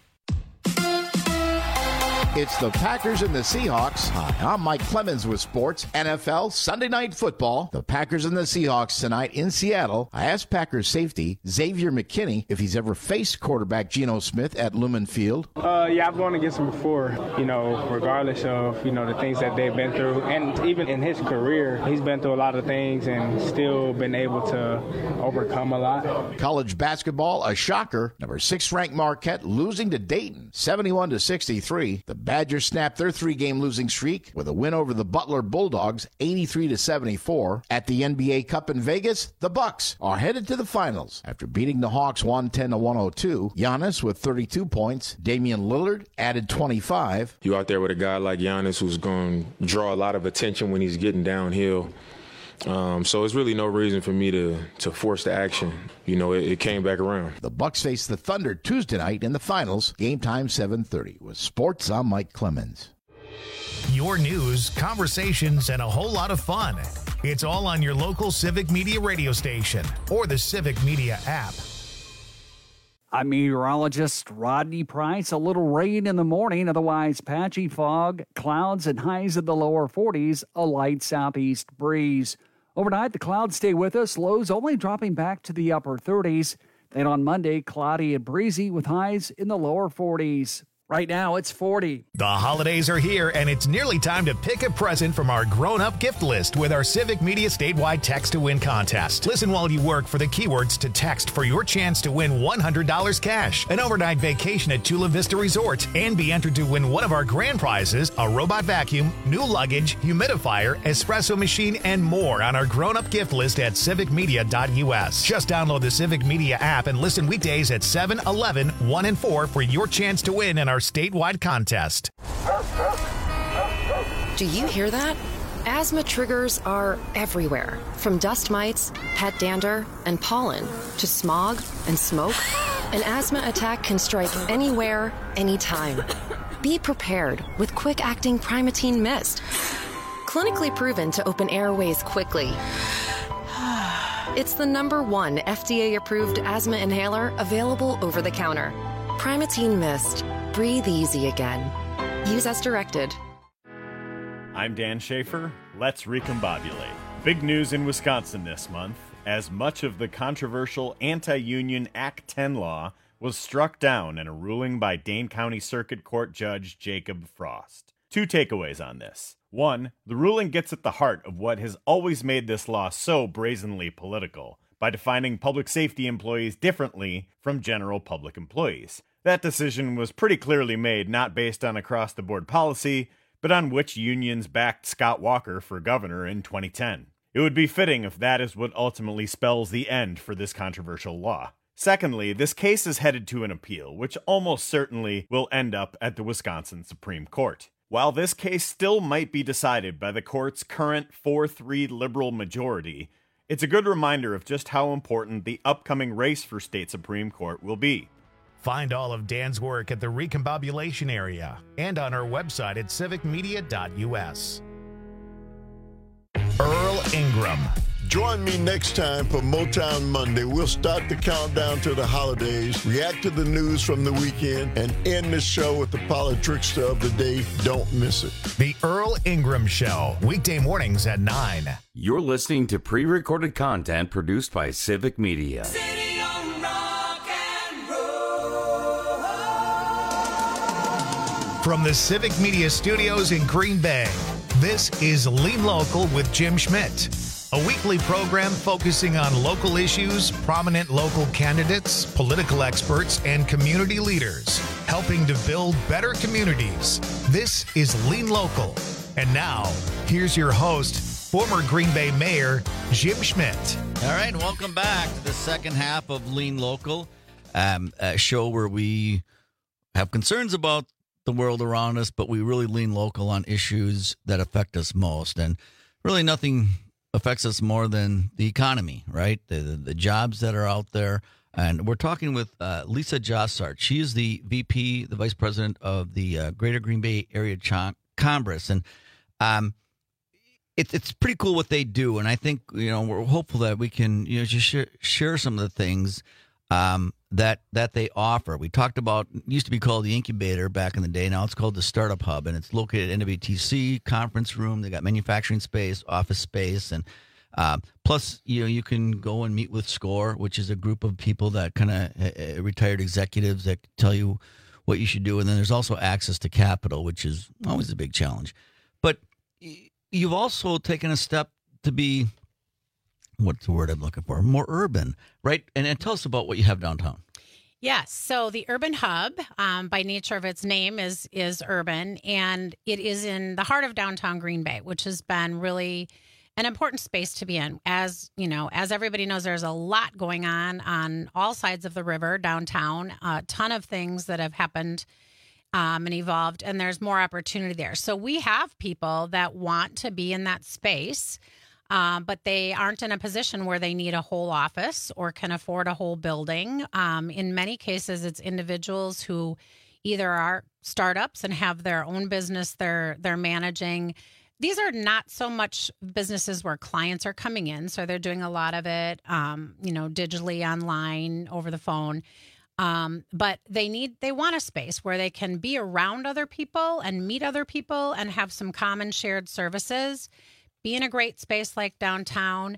It's the Packers and the Seahawks. Hi, I'm Mike Clemens with sports, N F L, Sunday Night Football. The Packers and the Seahawks tonight in Seattle. I asked Packers safety Xavier McKinney if he's ever faced quarterback Geno Smith at Lumen Field. Uh, yeah, I've gone against him before, you know, regardless of, you know, the things that they've been through. And even in his career, he's been through a lot of things and still been able to overcome a lot. College basketball, a shocker. Number six ranked Marquette losing to Dayton, seventy-one to sixty-three. The Badgers snapped their three-game losing streak with a win over the Butler Bulldogs, eighty-three to seventy-four. At the N B A Cup in Vegas, the Bucks are headed to the finals after beating the Hawks one ten to one oh two. Giannis with thirty-two points. Damian Lillard added twenty-five. You out there with a guy like Giannis who's going to draw a lot of attention when he's getting downhill. Um, so it's really no reason for me to to force the action. You know, it, it came back around. The Bucks face the Thunder Tuesday night in the finals. Game time seven thirty. With sports, I'm Mike Clemens. Your news, conversations, and a whole lot of fun. It's all on your local Civic Media radio station or the Civic Media app. I'm meteorologist Rodney Price. A little rain in the morning, otherwise patchy fog, clouds and highs in the lower forties, a light southeast breeze. Overnight, the clouds stay with us, lows only dropping back to the upper thirties. Then on Monday, cloudy and breezy with highs in the lower forties. Right now, it's forty. The holidays are here, and it's nearly time to pick a present from our grown-up gift list with our Civic Media statewide Text to Win contest. Listen while you work for the keywords to text for your chance to win one hundred dollars cash, an overnight vacation at Chula Vista Resort, and be entered to win one of our grand prizes, a robot vacuum, new luggage, humidifier, espresso machine, and more on our grown-up gift list at civic media dot U S. Just download the Civic Media app and listen weekdays at seven, eleven, one, and four for your chance to win in our statewide contest. Do you hear that? Asthma triggers are everywhere, from dust mites, pet dander, and pollen, to smog and smoke. An asthma attack can strike anywhere, anytime. Be prepared with quick-acting Primatene Mist. Clinically proven to open airways quickly. It's the number one F D A-approved asthma inhaler available over the counter. Primatene Mist. Breathe easy again. Use as directed. I'm Dan Schaefer. Let's recombobulate. Big news in Wisconsin this month. as much of the controversial anti-union Act ten law was struck down in a ruling by Dane County Circuit Court Judge Jacob Frost. Two takeaways on this. One, the ruling gets at the heart of what has always made this law so brazenly political, by defining public safety employees differently from general public employees. That decision was pretty clearly made not based on across-the-board policy, but on which unions backed Scott Walker for governor in twenty ten. It would be fitting if that is what ultimately spells the end for this controversial law. Secondly, this case is headed to an appeal, which almost certainly will end up at the Wisconsin Supreme Court. While this case still might be decided by the court's current four three liberal majority, it's a good reminder of just how important the upcoming race for state Supreme Court will be. Find all of Dan's work at the Recombobulation area and on our website at civic media dot u s. Earl Ingram. Join me next time for Motown Monday. We'll start the countdown to the holidays, react to the news from the weekend, and end the show with the politrickster of the day. Don't miss it. The Earl Ingram Show, weekday mornings at nine. You're listening to pre-recorded content produced by Civic Media. From the Civic Media Studios in Green Bay, this is Lean Local with Jim Schmidt, a weekly program focusing on local issues, prominent local candidates, political experts, and community leaders, helping to build better communities. This is Lean Local. And now, here's your host, former Green Bay Mayor, Jim Schmidt. All right, welcome back to the second half of Lean Local, um, a show where we have concerns about the world around us, but we really lean local on issues that affect us most. And really nothing affects us more than the economy, right? The, the, the jobs that are out there. And we're talking with uh, Lisa Jossart. She is the V P, the Vice President of the uh, Greater Green Bay Area Ch- Congress. And um, it, it's pretty cool what they do. And I think, you know, we're hopeful that we can, you know, just share, share some of the things um, that that they offer. We talked about, it used to be called the Incubator back in the day. Now it's called the Startup Hub, and it's located at N W T C conference room. They got manufacturing space, office space, and uh, plus, you know, you can go and meet with SCORE, which is a group of people that kind of uh, retired executives that tell you what you should do. And then there's also access to capital, which is always a big challenge. But you've also taken a step to be, what's the word I'm looking for? More urban, right? And, and tell us about what you have downtown. Yes. So the Urban Hub, um, by nature of its name, is is urban, and it is in the heart of downtown Green Bay, which has been really an important space to be in. As you know, as everybody knows, there's a lot going on on all sides of the river downtown. A ton of things that have happened um, and evolved, and there's more opportunity there. So we have people that want to be in that space. Um, but they aren't in a position where they need a whole office or can afford a whole building. Um, in many cases, it's individuals who either are startups and have their own business they're they're managing. These are not so much businesses where clients are coming in, so they're doing a lot of it, um, you know, digitally, online, over the phone. Um, but they need they want a space where they can be around other people and meet other people and have some common shared services. Be in a great space like downtown,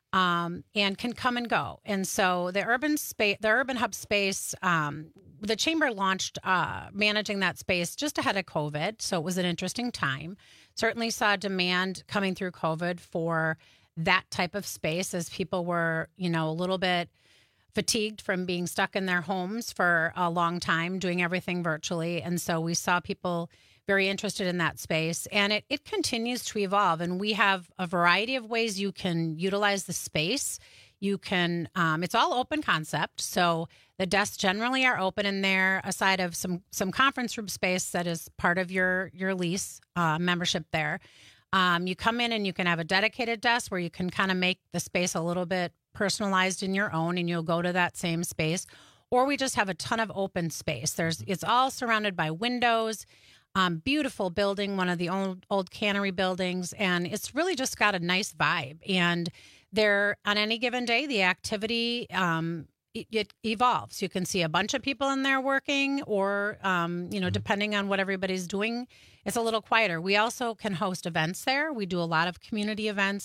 um, and can come and go. And so the urban space, the Urban Hub space, um, the chamber launched uh, managing that space just ahead of COVID. So it was an interesting time. Certainly saw demand coming through COVID for that type of space as people were, you know, a little bit fatigued from being stuck in their homes for a long time, doing everything virtually. And so we saw people very interested in that space, and it, it continues to evolve. And we have a variety of ways you can utilize the space. You can, um, it's all open concept. So the desks generally are open in there, aside of some some conference room space that is part of your, your lease uh, membership there. Um, you come in and you can have a dedicated desk where you can kind of make the space a little bit personalized in your own, and you'll go to that same space. Or we just have a ton of open space. There's it's all surrounded by windows. Um, beautiful building, one of the old old cannery buildings, and it's really just got a nice vibe. And there, on any given day, the activity um, it, it evolves. You can see a bunch of people in there working, or um, you know, depending on what everybody's doing, it's a little quieter. We also can host events there. We do a lot of community events.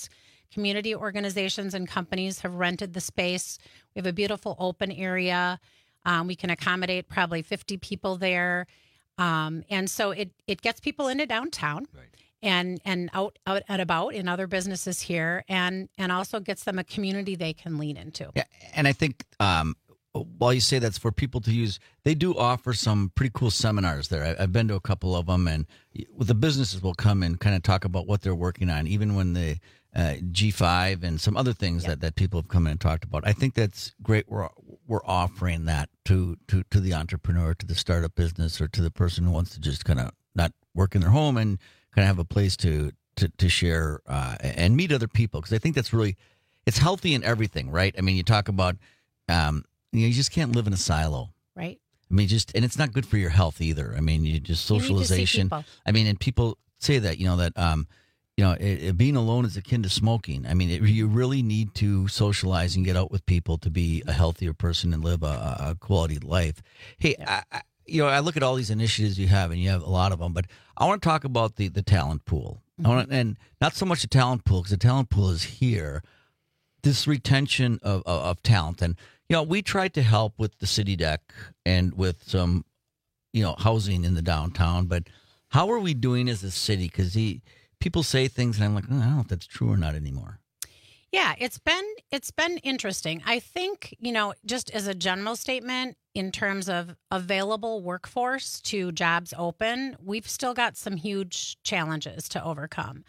Community organizations and companies have rented the space. We have a beautiful open area. Um, we can accommodate probably fifty people there. Um, and so it, it gets people into downtown. Right. And and out, out and about in other businesses here, and and also gets them a community they can lean into. Yeah, and I think um, while you say that's for people to use, they do offer some pretty cool seminars there. I, I've been to a couple of them, and the businesses will come and kind of talk about what they're working on, even when the uh, G five and some other things yep. that, that people have come in and talked about. I think that's great. We're we're offering that to to to the entrepreneur, to the startup business, or to the person who wants to just kind of not work in their home and kind of have a place to to, to share uh, and meet other people, because I think that's really, it's healthy in everything, right? I mean, you talk about, um, you know, you just can't live in a silo, right? I mean, just, and it's not good for your health either. I mean, you just socialization. You I mean, and people say that, you know, that, um, you know, it, it, being alone is akin to smoking. I mean, it, you really need to socialize and get out with people to be a healthier person and live a, a quality life. Hey, yeah. I, I, you know, I look at all these initiatives you have, and you have a lot of them, but I want to talk about the, the talent pool. Mm-hmm. I want to, and not so much the talent pool, because the talent pool is here, this retention of, of, of talent. And, you know, we tried to help with the city deck and with some, you know, housing in the downtown, but how are we doing as a city? Because he, people say things, and I'm like, oh, I don't know if that's true or not anymore. Yeah, it's been it's been interesting. I think, you know, just as a general statement, in terms of available workforce to jobs open, we've still got some huge challenges to overcome.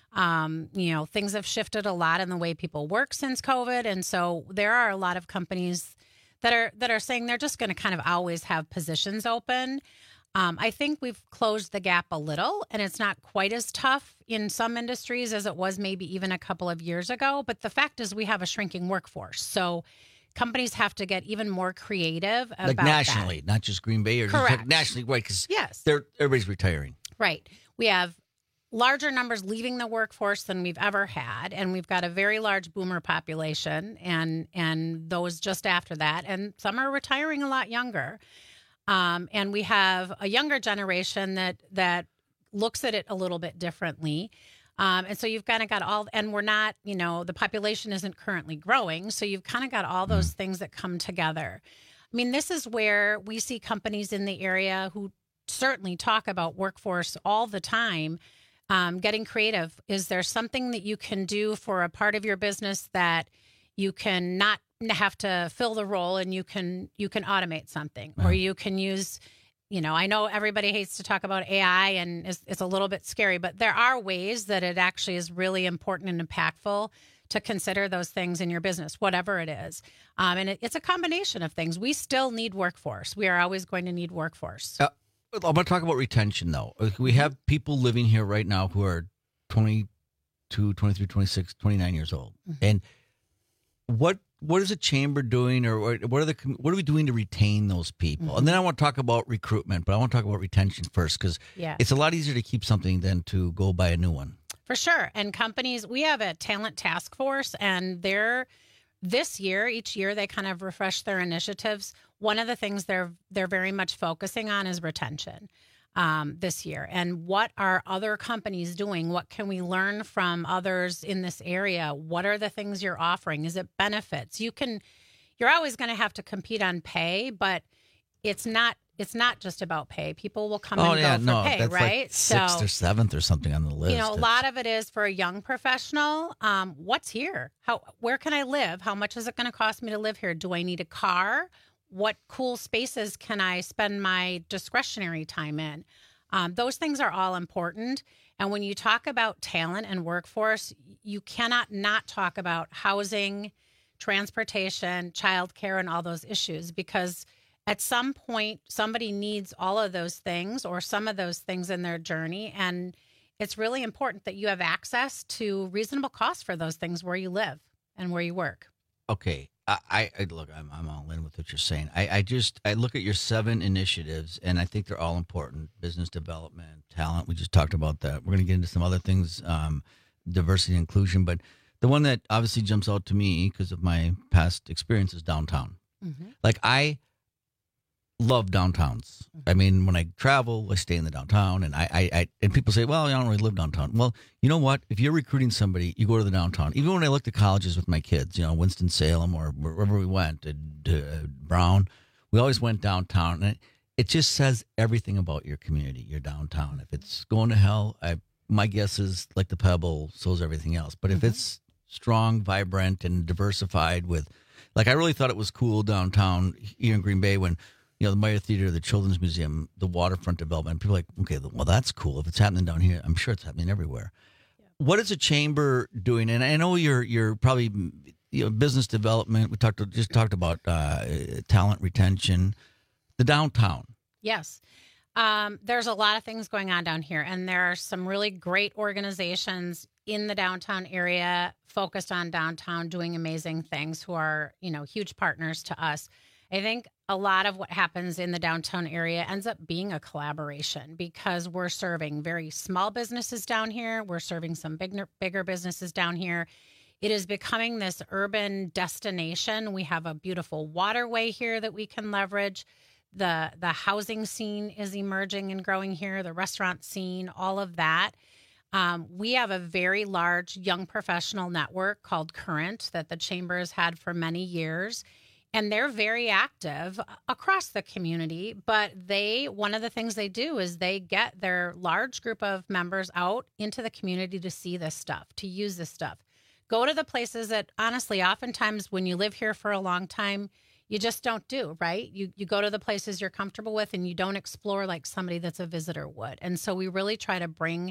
Um, you know, things have shifted a lot in the way people work since COVID, and so there are a lot of companies that are that are saying they're just going to kind of always have positions open. Um, I think we've closed the gap a little, and it's not quite as tough in some industries as it was maybe even a couple of years ago. But the fact is, we have a shrinking workforce, so companies have to get even more creative about like nationally, that. Not just Green Bay, or Correct. Just nationally, right? Because yes, they're everybody's retiring. Right. We have larger numbers leaving the workforce than we've ever had, and we've got a very large boomer population, and and those just after that, and some are retiring a lot younger. Um, and we have a younger generation that that looks at it a little bit differently. Um, and so you've kind of got all, and we're not, you know, the population isn't currently growing. So you've kind of got all those things that come together. I mean, this is where we see companies in the area who certainly talk about workforce all the time, um, getting creative. Is there something that you can do for a part of your business that you can not have to fill the role, and you can you can automate something, or you can use, you know, I know everybody hates to talk about A I, and it's, it's a little bit scary, but there are ways that it actually is really important and impactful to consider those things in your business, whatever it is. Um, and it, it's a combination of things. We still need workforce. We are always going to need workforce. Uh, I'm going to talk about retention, though. We have people living here right now who are twenty-two, twenty-three, twenty-six, twenty-nine years old. Mm-hmm. And what what is the chamber doing, or what are the what are we doing to retain those people? Mm-hmm. And then I want to talk about recruitment, but I want to talk about retention first, because yes. it's a lot easier to keep something than to go buy a new one. For sure. And companies, we have a talent task force, and they're this year, each year they kind of refresh their initiatives. One of the things they're they're very much focusing on is retention. Um, this year, and what are other companies doing? What can we learn from others in this area? What are the things you're offering? Is it benefits? You can, you're always going to have to compete on pay, but it's not. It's not just about pay. People will come oh, and yeah, go for no, pay, that's right? Like sixth so, or seventh or something on the list. You know, a lot of it is for a young professional. Um, what's here? How? Where can I live? How much is it going to cost me to live here? Do I need a car? What cool spaces can I spend my discretionary time in? Um, those things are all important. And when you talk about talent and workforce, you cannot not talk about housing, transportation, childcare, and all those issues, because at some point, somebody needs all of those things or some of those things in their journey. And it's really important that you have access to reasonable costs for those things where you live and where you work. Okay. I, I look, I'm, I'm all in with what you're saying. I, I just, I look at your seven initiatives, and I think they're all important. Business development, talent. We just talked about that. We're going to get into some other things, um, diversity and inclusion. But the one that obviously jumps out to me because of my past experience is downtown. Mm-hmm. Like I, love downtowns. I mean, when I travel, I stay in the downtown, and I, I, I and people say, well, I don't really live downtown. Well, you know what? If you're recruiting somebody, you go to the downtown. Even when I looked at colleges with my kids, you know, Winston-Salem or wherever we went, to, to Brown, we always went downtown, and it, it just says everything about your community, your downtown. If it's going to hell, I, my guess is like the Pebble, so is everything else. But if mm-hmm. it's strong, vibrant, and diversified with, like I really thought it was cool downtown here in Green Bay when, you know, the Meyer Theater, the Children's Museum, the waterfront development. People are like, okay, well, that's cool. If it's happening down here, I'm sure it's happening everywhere. Yeah. What is the chamber doing? And I know you're you're probably, you know, business development. We talked just talked about uh, talent retention, the downtown. Yes. Um, there's a lot of things going on down here, and there are some really great organizations in the downtown area focused on downtown doing amazing things who are, you know, huge partners to us. I think a lot of what happens in the downtown area ends up being a collaboration because we're serving very small businesses down here. We're serving some bigger, bigger businesses down here. It is becoming this urban destination. We have a beautiful waterway here that we can leverage. The, the housing scene is emerging and growing here, the restaurant scene, all of that. Um, we have a very large young professional network called Current that the Chamber has had for many years. And they're very active across the community, but they, one of the things they do is they get their large group of members out into the community to see this stuff, to use this stuff. Go to the places that, honestly, oftentimes when you live here for a long time, you just don't do, right? You you go to the places you're comfortable with and you don't explore like somebody that's a visitor would. And so we really try to bring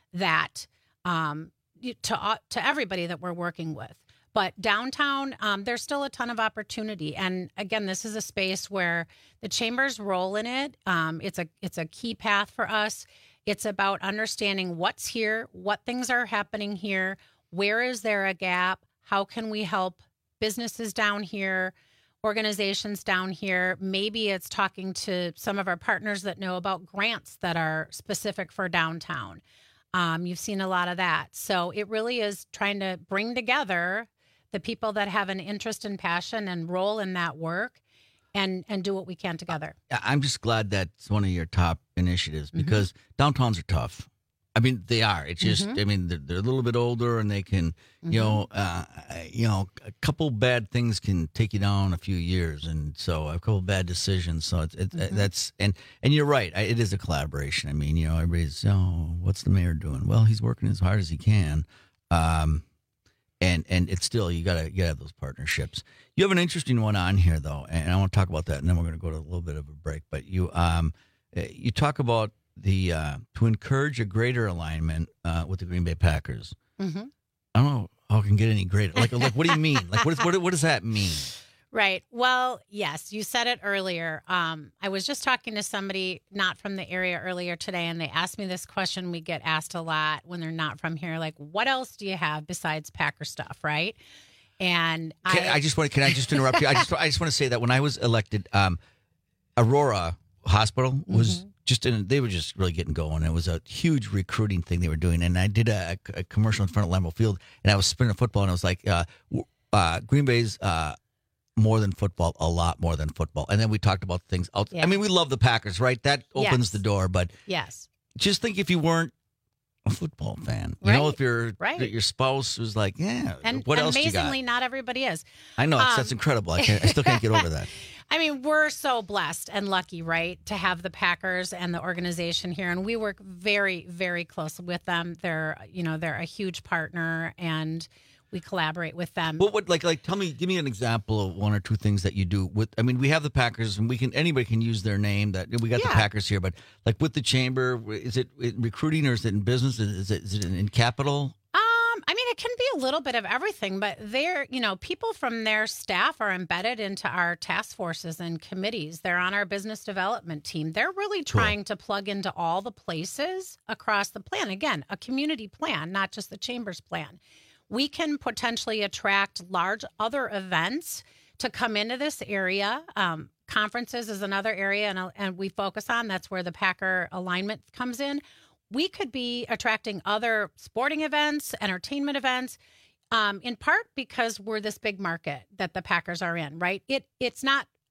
that um, to, uh, to everybody that we're working with. But downtown, um, there's still a ton of opportunity. And again, this is a space where the Chamber's role in it, um, it's a it's a key path for us. It's about understanding what's here, what things are happening here, where is there a gap, how can we help businesses down here, organizations down here. Maybe it's talking to some of our partners that know about grants that are specific for downtown. Um, you've seen a lot of that. So it really is trying to bring together the people that have an interest and passion and role in that work and, and do what we can together. I'm just glad that's one of your top initiatives because mm-hmm. downtowns are tough. I mean, they are. It's just, mm-hmm. I mean, they're, they're a little bit older and they can, mm-hmm. you know, uh, you know, a couple bad things can take you down a few years. And so a couple bad decisions. So it's, it's mm-hmm. that's, and, and you're right. It is a collaboration. I mean, you know, everybody's, oh, what's the mayor doing? Well, he's working as hard as he can. Um, And and it's still, you gotta you gotta have those partnerships. You have an interesting one on here though, and I want to talk about that, and then we're going to go to a little bit of a break. But you um you talk about the uh, to encourage a greater alignment uh, with the Green Bay Packers. Mm-hmm. I don't know how it can get any greater. Like like what do you mean? Like what is, what what does that mean? Right. Well, yes, you said it earlier. Um, I was just talking to somebody not from the area earlier today, and they asked me this question we get asked a lot when they're not from here. Like, what else do you have besides Packer stuff, right? And can, I, I just want to, can I just interrupt you? I just I just want to say that when I was elected, um, Aurora Hospital was mm-hmm. just in, they were just really getting going. It was a huge recruiting thing they were doing. And I did a, a commercial in front of Lambeau Field, and I was spinning a football, and I was like, uh, uh, Green Bay's uh, more than football, a lot more than football. And then we talked about things. Out, yeah. I mean, we love the Packers, right? That opens yes. the door. But yes, just think if you weren't a football fan, you right. know, if your right. your spouse was like, yeah, and, what and else do you got? Amazingly, not everybody is. I know. It's, um, that's incredible. I, can't, I still can't get over that. I mean, we're so blessed and lucky, right, to have the Packers and the organization here, and we work very, very closely with them. They're, you know, they're a huge partner, and we collaborate with them. What would like like tell me, give me an example of one or two things that you do with. I mean, we have the Packers, and we can anybody can use their name. That we got yeah. the Packers here, but like with the chamber, is it recruiting or is it in business? Is it is it in capital? Um, I mean, it can be a little bit of everything, but they're, you know, people from their staff are embedded into our task forces and committees. They're on our business development team. They're really trying cool. to plug into all the places across the plan. Again, a community plan, not just the chamber's plan. We can potentially attract large other events to come into this area. Um, conferences is another area, and, and we focus on. That's where the Packer alignment comes in. We could be attracting other sporting events, entertainment events, um, in part because we're this big market that the Packers are in, right? It It's not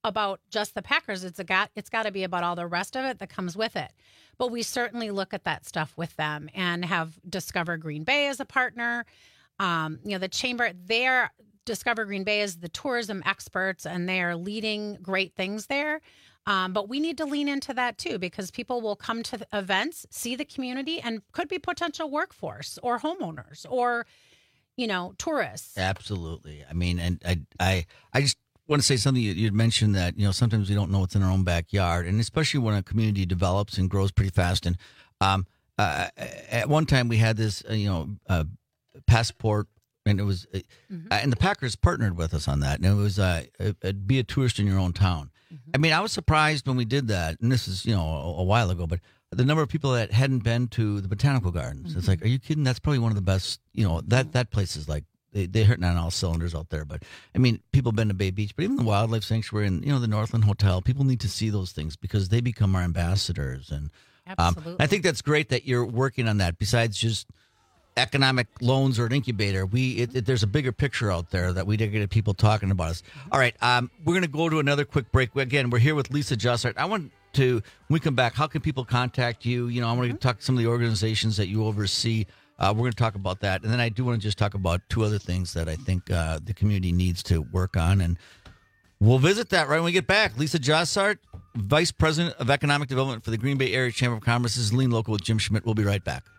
about just the Packers. It's a got it's got to be about all the rest of it that comes with it. But we certainly look at that stuff with them and have Discover Green Bay as a partner. Um, you know, the chamber, they're Discover Green Bay is the tourism experts, and they are leading great things there. Um, but we need to lean into that too, because people will come to the events, see the community, and could be potential workforce or homeowners or, you know, tourists. Absolutely. I mean, and I, I, I just want to say something. You you'd mentioned that, you know, sometimes we don't know what's in our own backyard, and especially when a community develops and grows pretty fast. And um, uh, at one time we had this, uh, you know, uh, passport, and it was, uh, mm-hmm. and the Packers partnered with us on that, and it was uh, uh, be a tourist in your own town. Mm-hmm. I mean, I was surprised when we did that, and this is, you know, a, a while ago, but the number of people that hadn't been to the Botanical Gardens. Mm-hmm. It's like, are you kidding? That's probably one of the best, you know, that, that place is like, they, they're hitting on all cylinders out there. But, I mean, people have been to Bay Beach, but even the Wildlife Sanctuary and, you know, the Northland Hotel, people need to see those things because they become our ambassadors. And um, I think that's great that you're working on that. Besides just economic loans or an incubator, we it, it, there's a bigger picture out there that we did get people talking about us. All right, um, we're going to go to another quick break. Again, we're here with Lisa Jossart. I want to, when we come back, how can people contact you? You know, I want to talk to some of the organizations that you oversee. Uh, we're going to talk about that. And then I do want to just talk about two other things that I think uh, the community needs to work on. And we'll visit that right when we get back. Lisa Jossart, Vice President of Economic Development for the Green Bay Area Chamber of Commerce. This is Lean Local with Jim Schmidt. We'll be right back.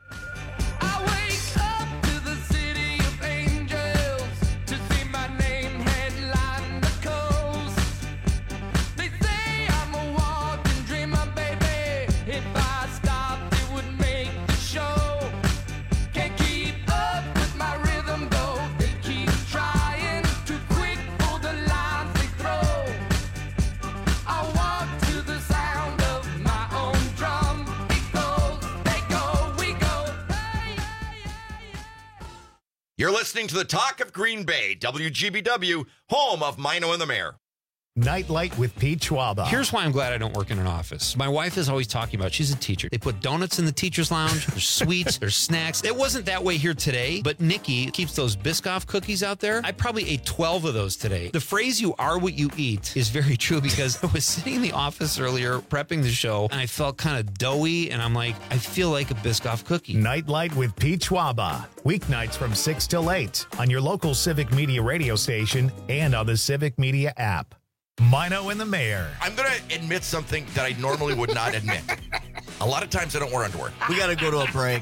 You're listening to the Talk of Green Bay, W G B W, home of Mino and the Mayor. Nightlight with Pete Schwaba. Here's why I'm glad I don't work in an office. My wife is always talking about, she's a teacher. They put donuts in the teacher's lounge. There's sweets. There's snacks. It wasn't that way here today, but Nikki keeps those Biscoff cookies out there. I probably ate twelve of those today. The phrase, you are what you eat, is very true because I was sitting in the office earlier prepping the show, and I felt kind of doughy, and I'm like, I feel like a Biscoff cookie. Nightlight with Pete Schwaba. Weeknights from six till eight on your local Civic Media radio station and on the Civic Media app. Mino and the Mayor. I'm going to admit something that I normally would not admit. A lot of times I don't wear underwear. We got to go to a break.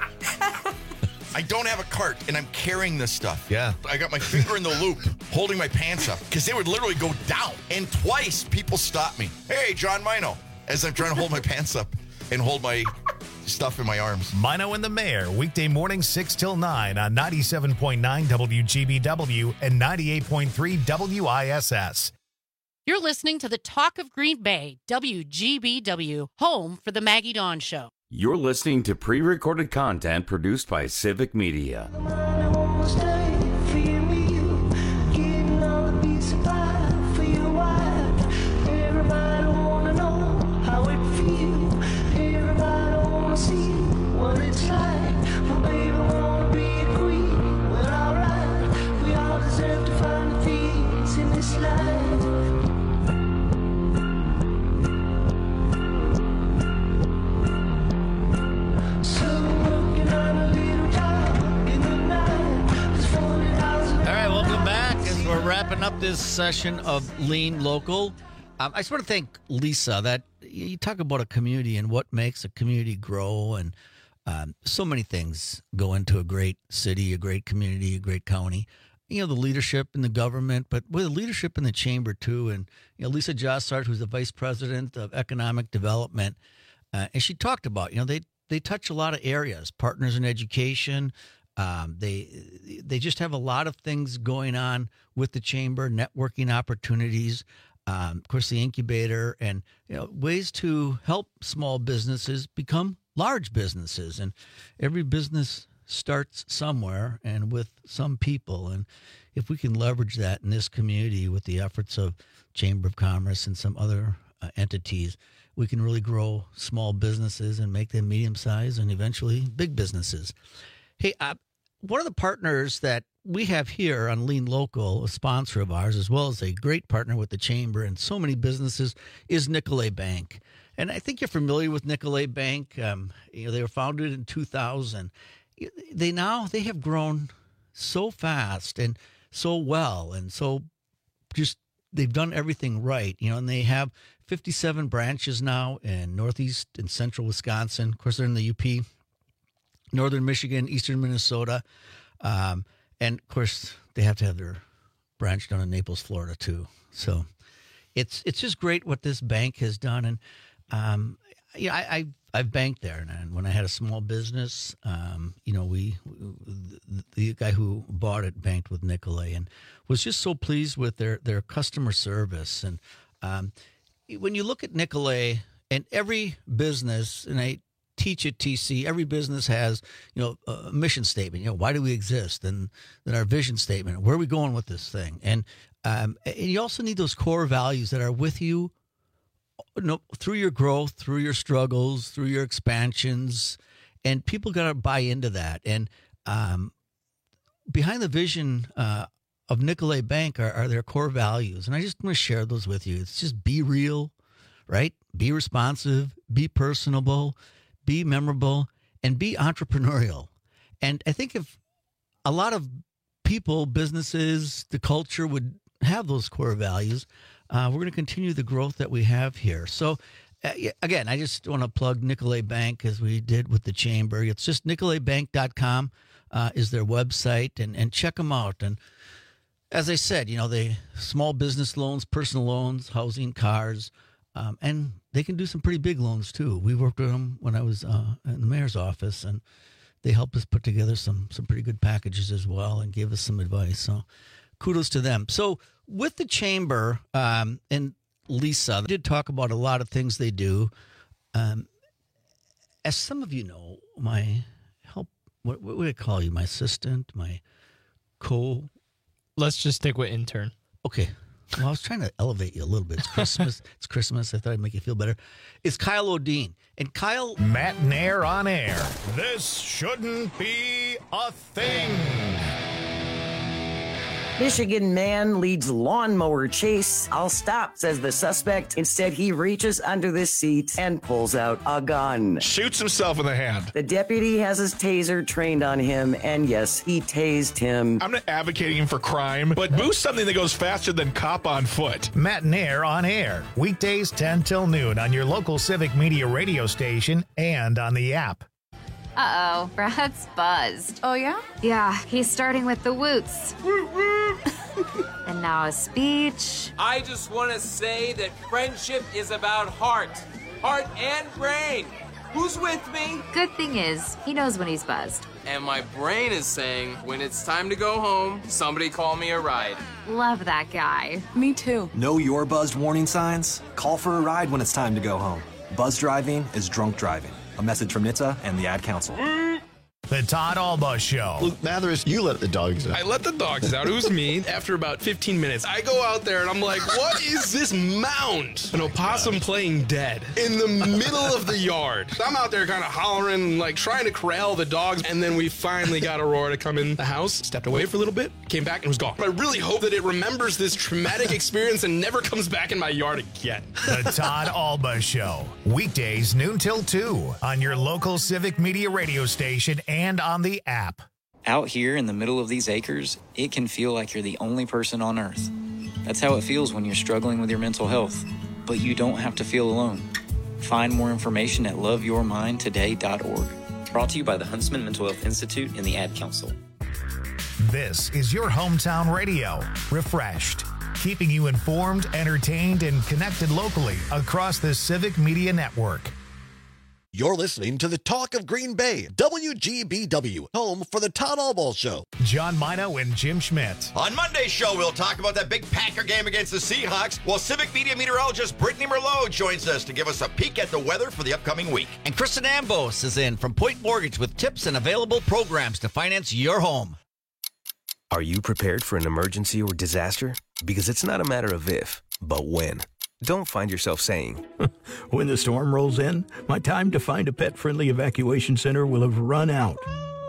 I don't have a cart, and I'm carrying this stuff. Yeah. I got my finger in the loop, holding my pants up, because they would literally go down. And twice, people stopped me. Hey, John Mino, as I'm trying to hold my pants up and hold my stuff in my arms. Mino and the Mayor, weekday morning six till nine on ninety-seven point nine W G B W and ninety-eight point three W I S S. You're listening to the Talk of Green Bay, W G B W, home for the Maggie Dawn Show. You're listening to pre-recorded content produced by Civic Media. Wrapping up this session of Lean Local. Um, I just want to thank Lisa that you talk about a community and what makes a community grow, and um, so many things go into a great city, a great community, a great county. You know, the leadership in the government, but with the leadership in the chamber too. And you know, Lisa Jossart, who's the vice president of economic development, uh, and she talked about, you know, they they touch a lot of areas, partners in education. Um, they they just have a lot of things going on with the chamber, networking opportunities, um, of course, the incubator, and you know, ways to help small businesses become large businesses. And every business starts somewhere and with some people. And if we can leverage that in this community with the efforts of Chamber of Commerce and some other uh, entities, we can really grow small businesses and make them medium-sized and eventually big businesses. Hey, uh, one of the partners that we have here on Lean Local, a sponsor of ours, as well as a great partner with the Chamber and so many businesses, is Nicolet Bank. And I think you're familiar with Nicolet Bank. Um, you know, they were founded in two thousand. They now, they have grown so fast and so well and so just, they've done everything right, you know, and they have fifty-seven branches now in Northeast and Central Wisconsin. Of course, they're in the U P, Northern Michigan, Eastern Minnesota. Um, and, of course, they have to have their branch down in Naples, Florida, too. So it's it's just great what this bank has done. And, um, yeah, I, I, I've banked there. And when I had a small business, um, you know, we the, the guy who bought it banked with Nicolet and was just so pleased with their, their customer service. And um, when you look at Nicolet, and every business, and I teach at T C, every business has, you know, a mission statement. You know, why do we exist? And then our vision statement. Where are we going with this thing? And um, and you also need those core values that are with you, you know, through your growth, through your struggles, through your expansions, and people got to buy into that. And um, behind the vision uh, of Nicolet Bank are, are their core values, and I just want to share those with you. It's just be real, right? Be responsive, be personable, be memorable, and be entrepreneurial. And I think if a lot of people, businesses, the culture would have those core values, uh, we're going to continue the growth that we have here. So, uh, again, I just want to plug Nicolet Bank as we did with the Chamber. It's just nicolet bank dot com uh, is their website, and, and check them out. And as I said, you know, they small business loans, personal loans, housing, cars, um, and they can do some pretty big loans, too. We worked with them when I was uh, in the mayor's office, and they helped us put together some some pretty good packages as well and gave us some advice. So kudos to them. So with the Chamber um, and Lisa, they did talk about a lot of things they do. Um, as some of you know, my help, what, what would I call you? My assistant, my co... Let's just stick with intern. Okay. Well, I was trying to elevate you a little bit. It's Christmas. It's Christmas. I thought I'd make you feel better. It's Kyle O'Dean. And Kyle... Matt Nair on air. This shouldn't be a thing. Michigan man leads lawnmower chase. I'll stop, says the suspect. Instead, he reaches under the seat and pulls out a gun. Shoots himself in the hand. The deputy has his taser trained on him, and yes, he tased him. I'm not advocating for crime, but boost something that goes faster than cop on foot. Matt Nair on air. Weekdays ten till noon on your local Civic Media radio station and on the app. Uh-oh, Brad's buzzed. Oh, yeah? Yeah, he's starting with the woots. And now a speech. I just want to say that friendship is about heart. Heart and brain. Who's with me? Good thing is, he knows when he's buzzed. And my brain is saying, when it's time to go home, somebody call me a ride. Love that guy. Me too. Know your buzzed warning signs? Call for a ride when it's time to go home. Buzz driving is drunk driving. A message from N H T S A and the Ad Council. The Todd Alba Show. Luke Mathers, you let the dogs out. I let the dogs out. It was me. After about fifteen minutes, I go out there and I'm like, what is this mound? An opossum playing dead in the middle of the yard. I'm out there kind of hollering, like trying to corral the dogs. And then we finally got Aurora to come in the house, stepped away for a little bit, came back and was gone. I really hope that it remembers this traumatic experience and never comes back in my yard again. The Todd Alba Show. Weekdays noon till two on your local Civic Media radio station and on the app. Out here in the middle of these acres, it can feel like you're the only person on earth. That's how it feels when you're struggling with your mental health. But you don't have to feel alone. Find more information at love your mind today dot org. Brought to you by the Huntsman Mental Health Institute and the Ad Council. This is your hometown radio, refreshed, keeping you informed, entertained, and connected locally across the Civic Media Network. You're listening to the Talk of Green Bay, W G B W, home for the Todd Alba Show. John Mino and Jim Schmidt. On Monday's show, we'll talk about that big Packer game against the Seahawks, while Civic Media meteorologist Brittany Merlot joins us to give us a peek at the weather for the upcoming week. And Kristen Ambos is in from Point Mortgage with tips and available programs to finance your home. Are you prepared for an emergency or disaster? Because it's not a matter of if, but when. Don't find yourself saying, when the storm rolls in, my time to find a pet-friendly evacuation center will have run out.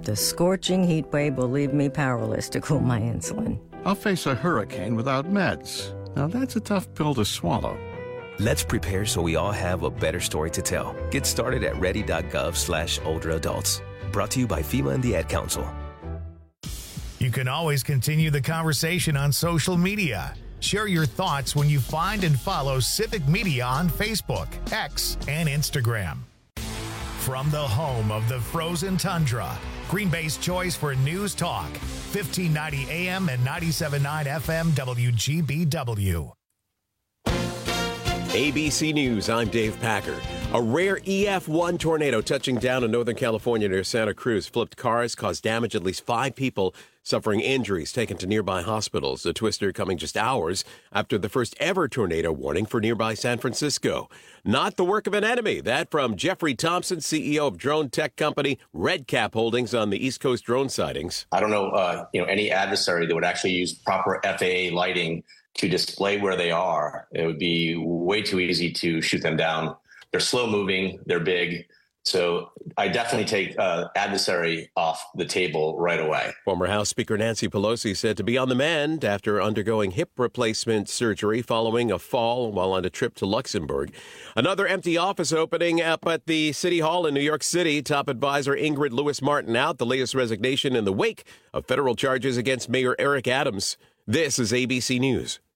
The scorching heat wave will leave me powerless to cool my insulin. I'll face a hurricane without meds. Now that's a tough pill to swallow. Let's prepare so we all have a better story to tell. Get started at ready.gov slash older adults. Brought to you by FEMA and the Ad Council. You can always continue the conversation on social media. Share your thoughts when you find and follow Civic Media on Facebook, X, and Instagram. From the home of the frozen tundra, Green Bay's choice for news talk, fifteen ninety A M and ninety-seven point nine F M W G B W. A B C News, I'm Dave Packer. A rare E F one tornado touching down in Northern California near Santa Cruz flipped cars, caused damage, at least five people suffering injuries taken to nearby hospitals. The twister coming just hours after the first ever tornado warning for nearby San Francisco. Not the work of an enemy. That from Jeffrey Thompson, C E O of drone tech company RedCap Holdings on the East Coast drone sightings. I don't know, uh, you know, any adversary that would actually use proper F A A lighting to display where they are. It would be way too easy to shoot them down. They're slow moving, they're big. So I definitely take uh, adversary off the table right away. Former House Speaker Nancy Pelosi said to be on the mend after undergoing hip replacement surgery following a fall while on a trip to Luxembourg. Another empty office opening up at the City Hall in New York City. Top advisor Ingrid Lewis-Martin out, the latest resignation in the wake of federal charges against Mayor Eric Adams. This is A B C News.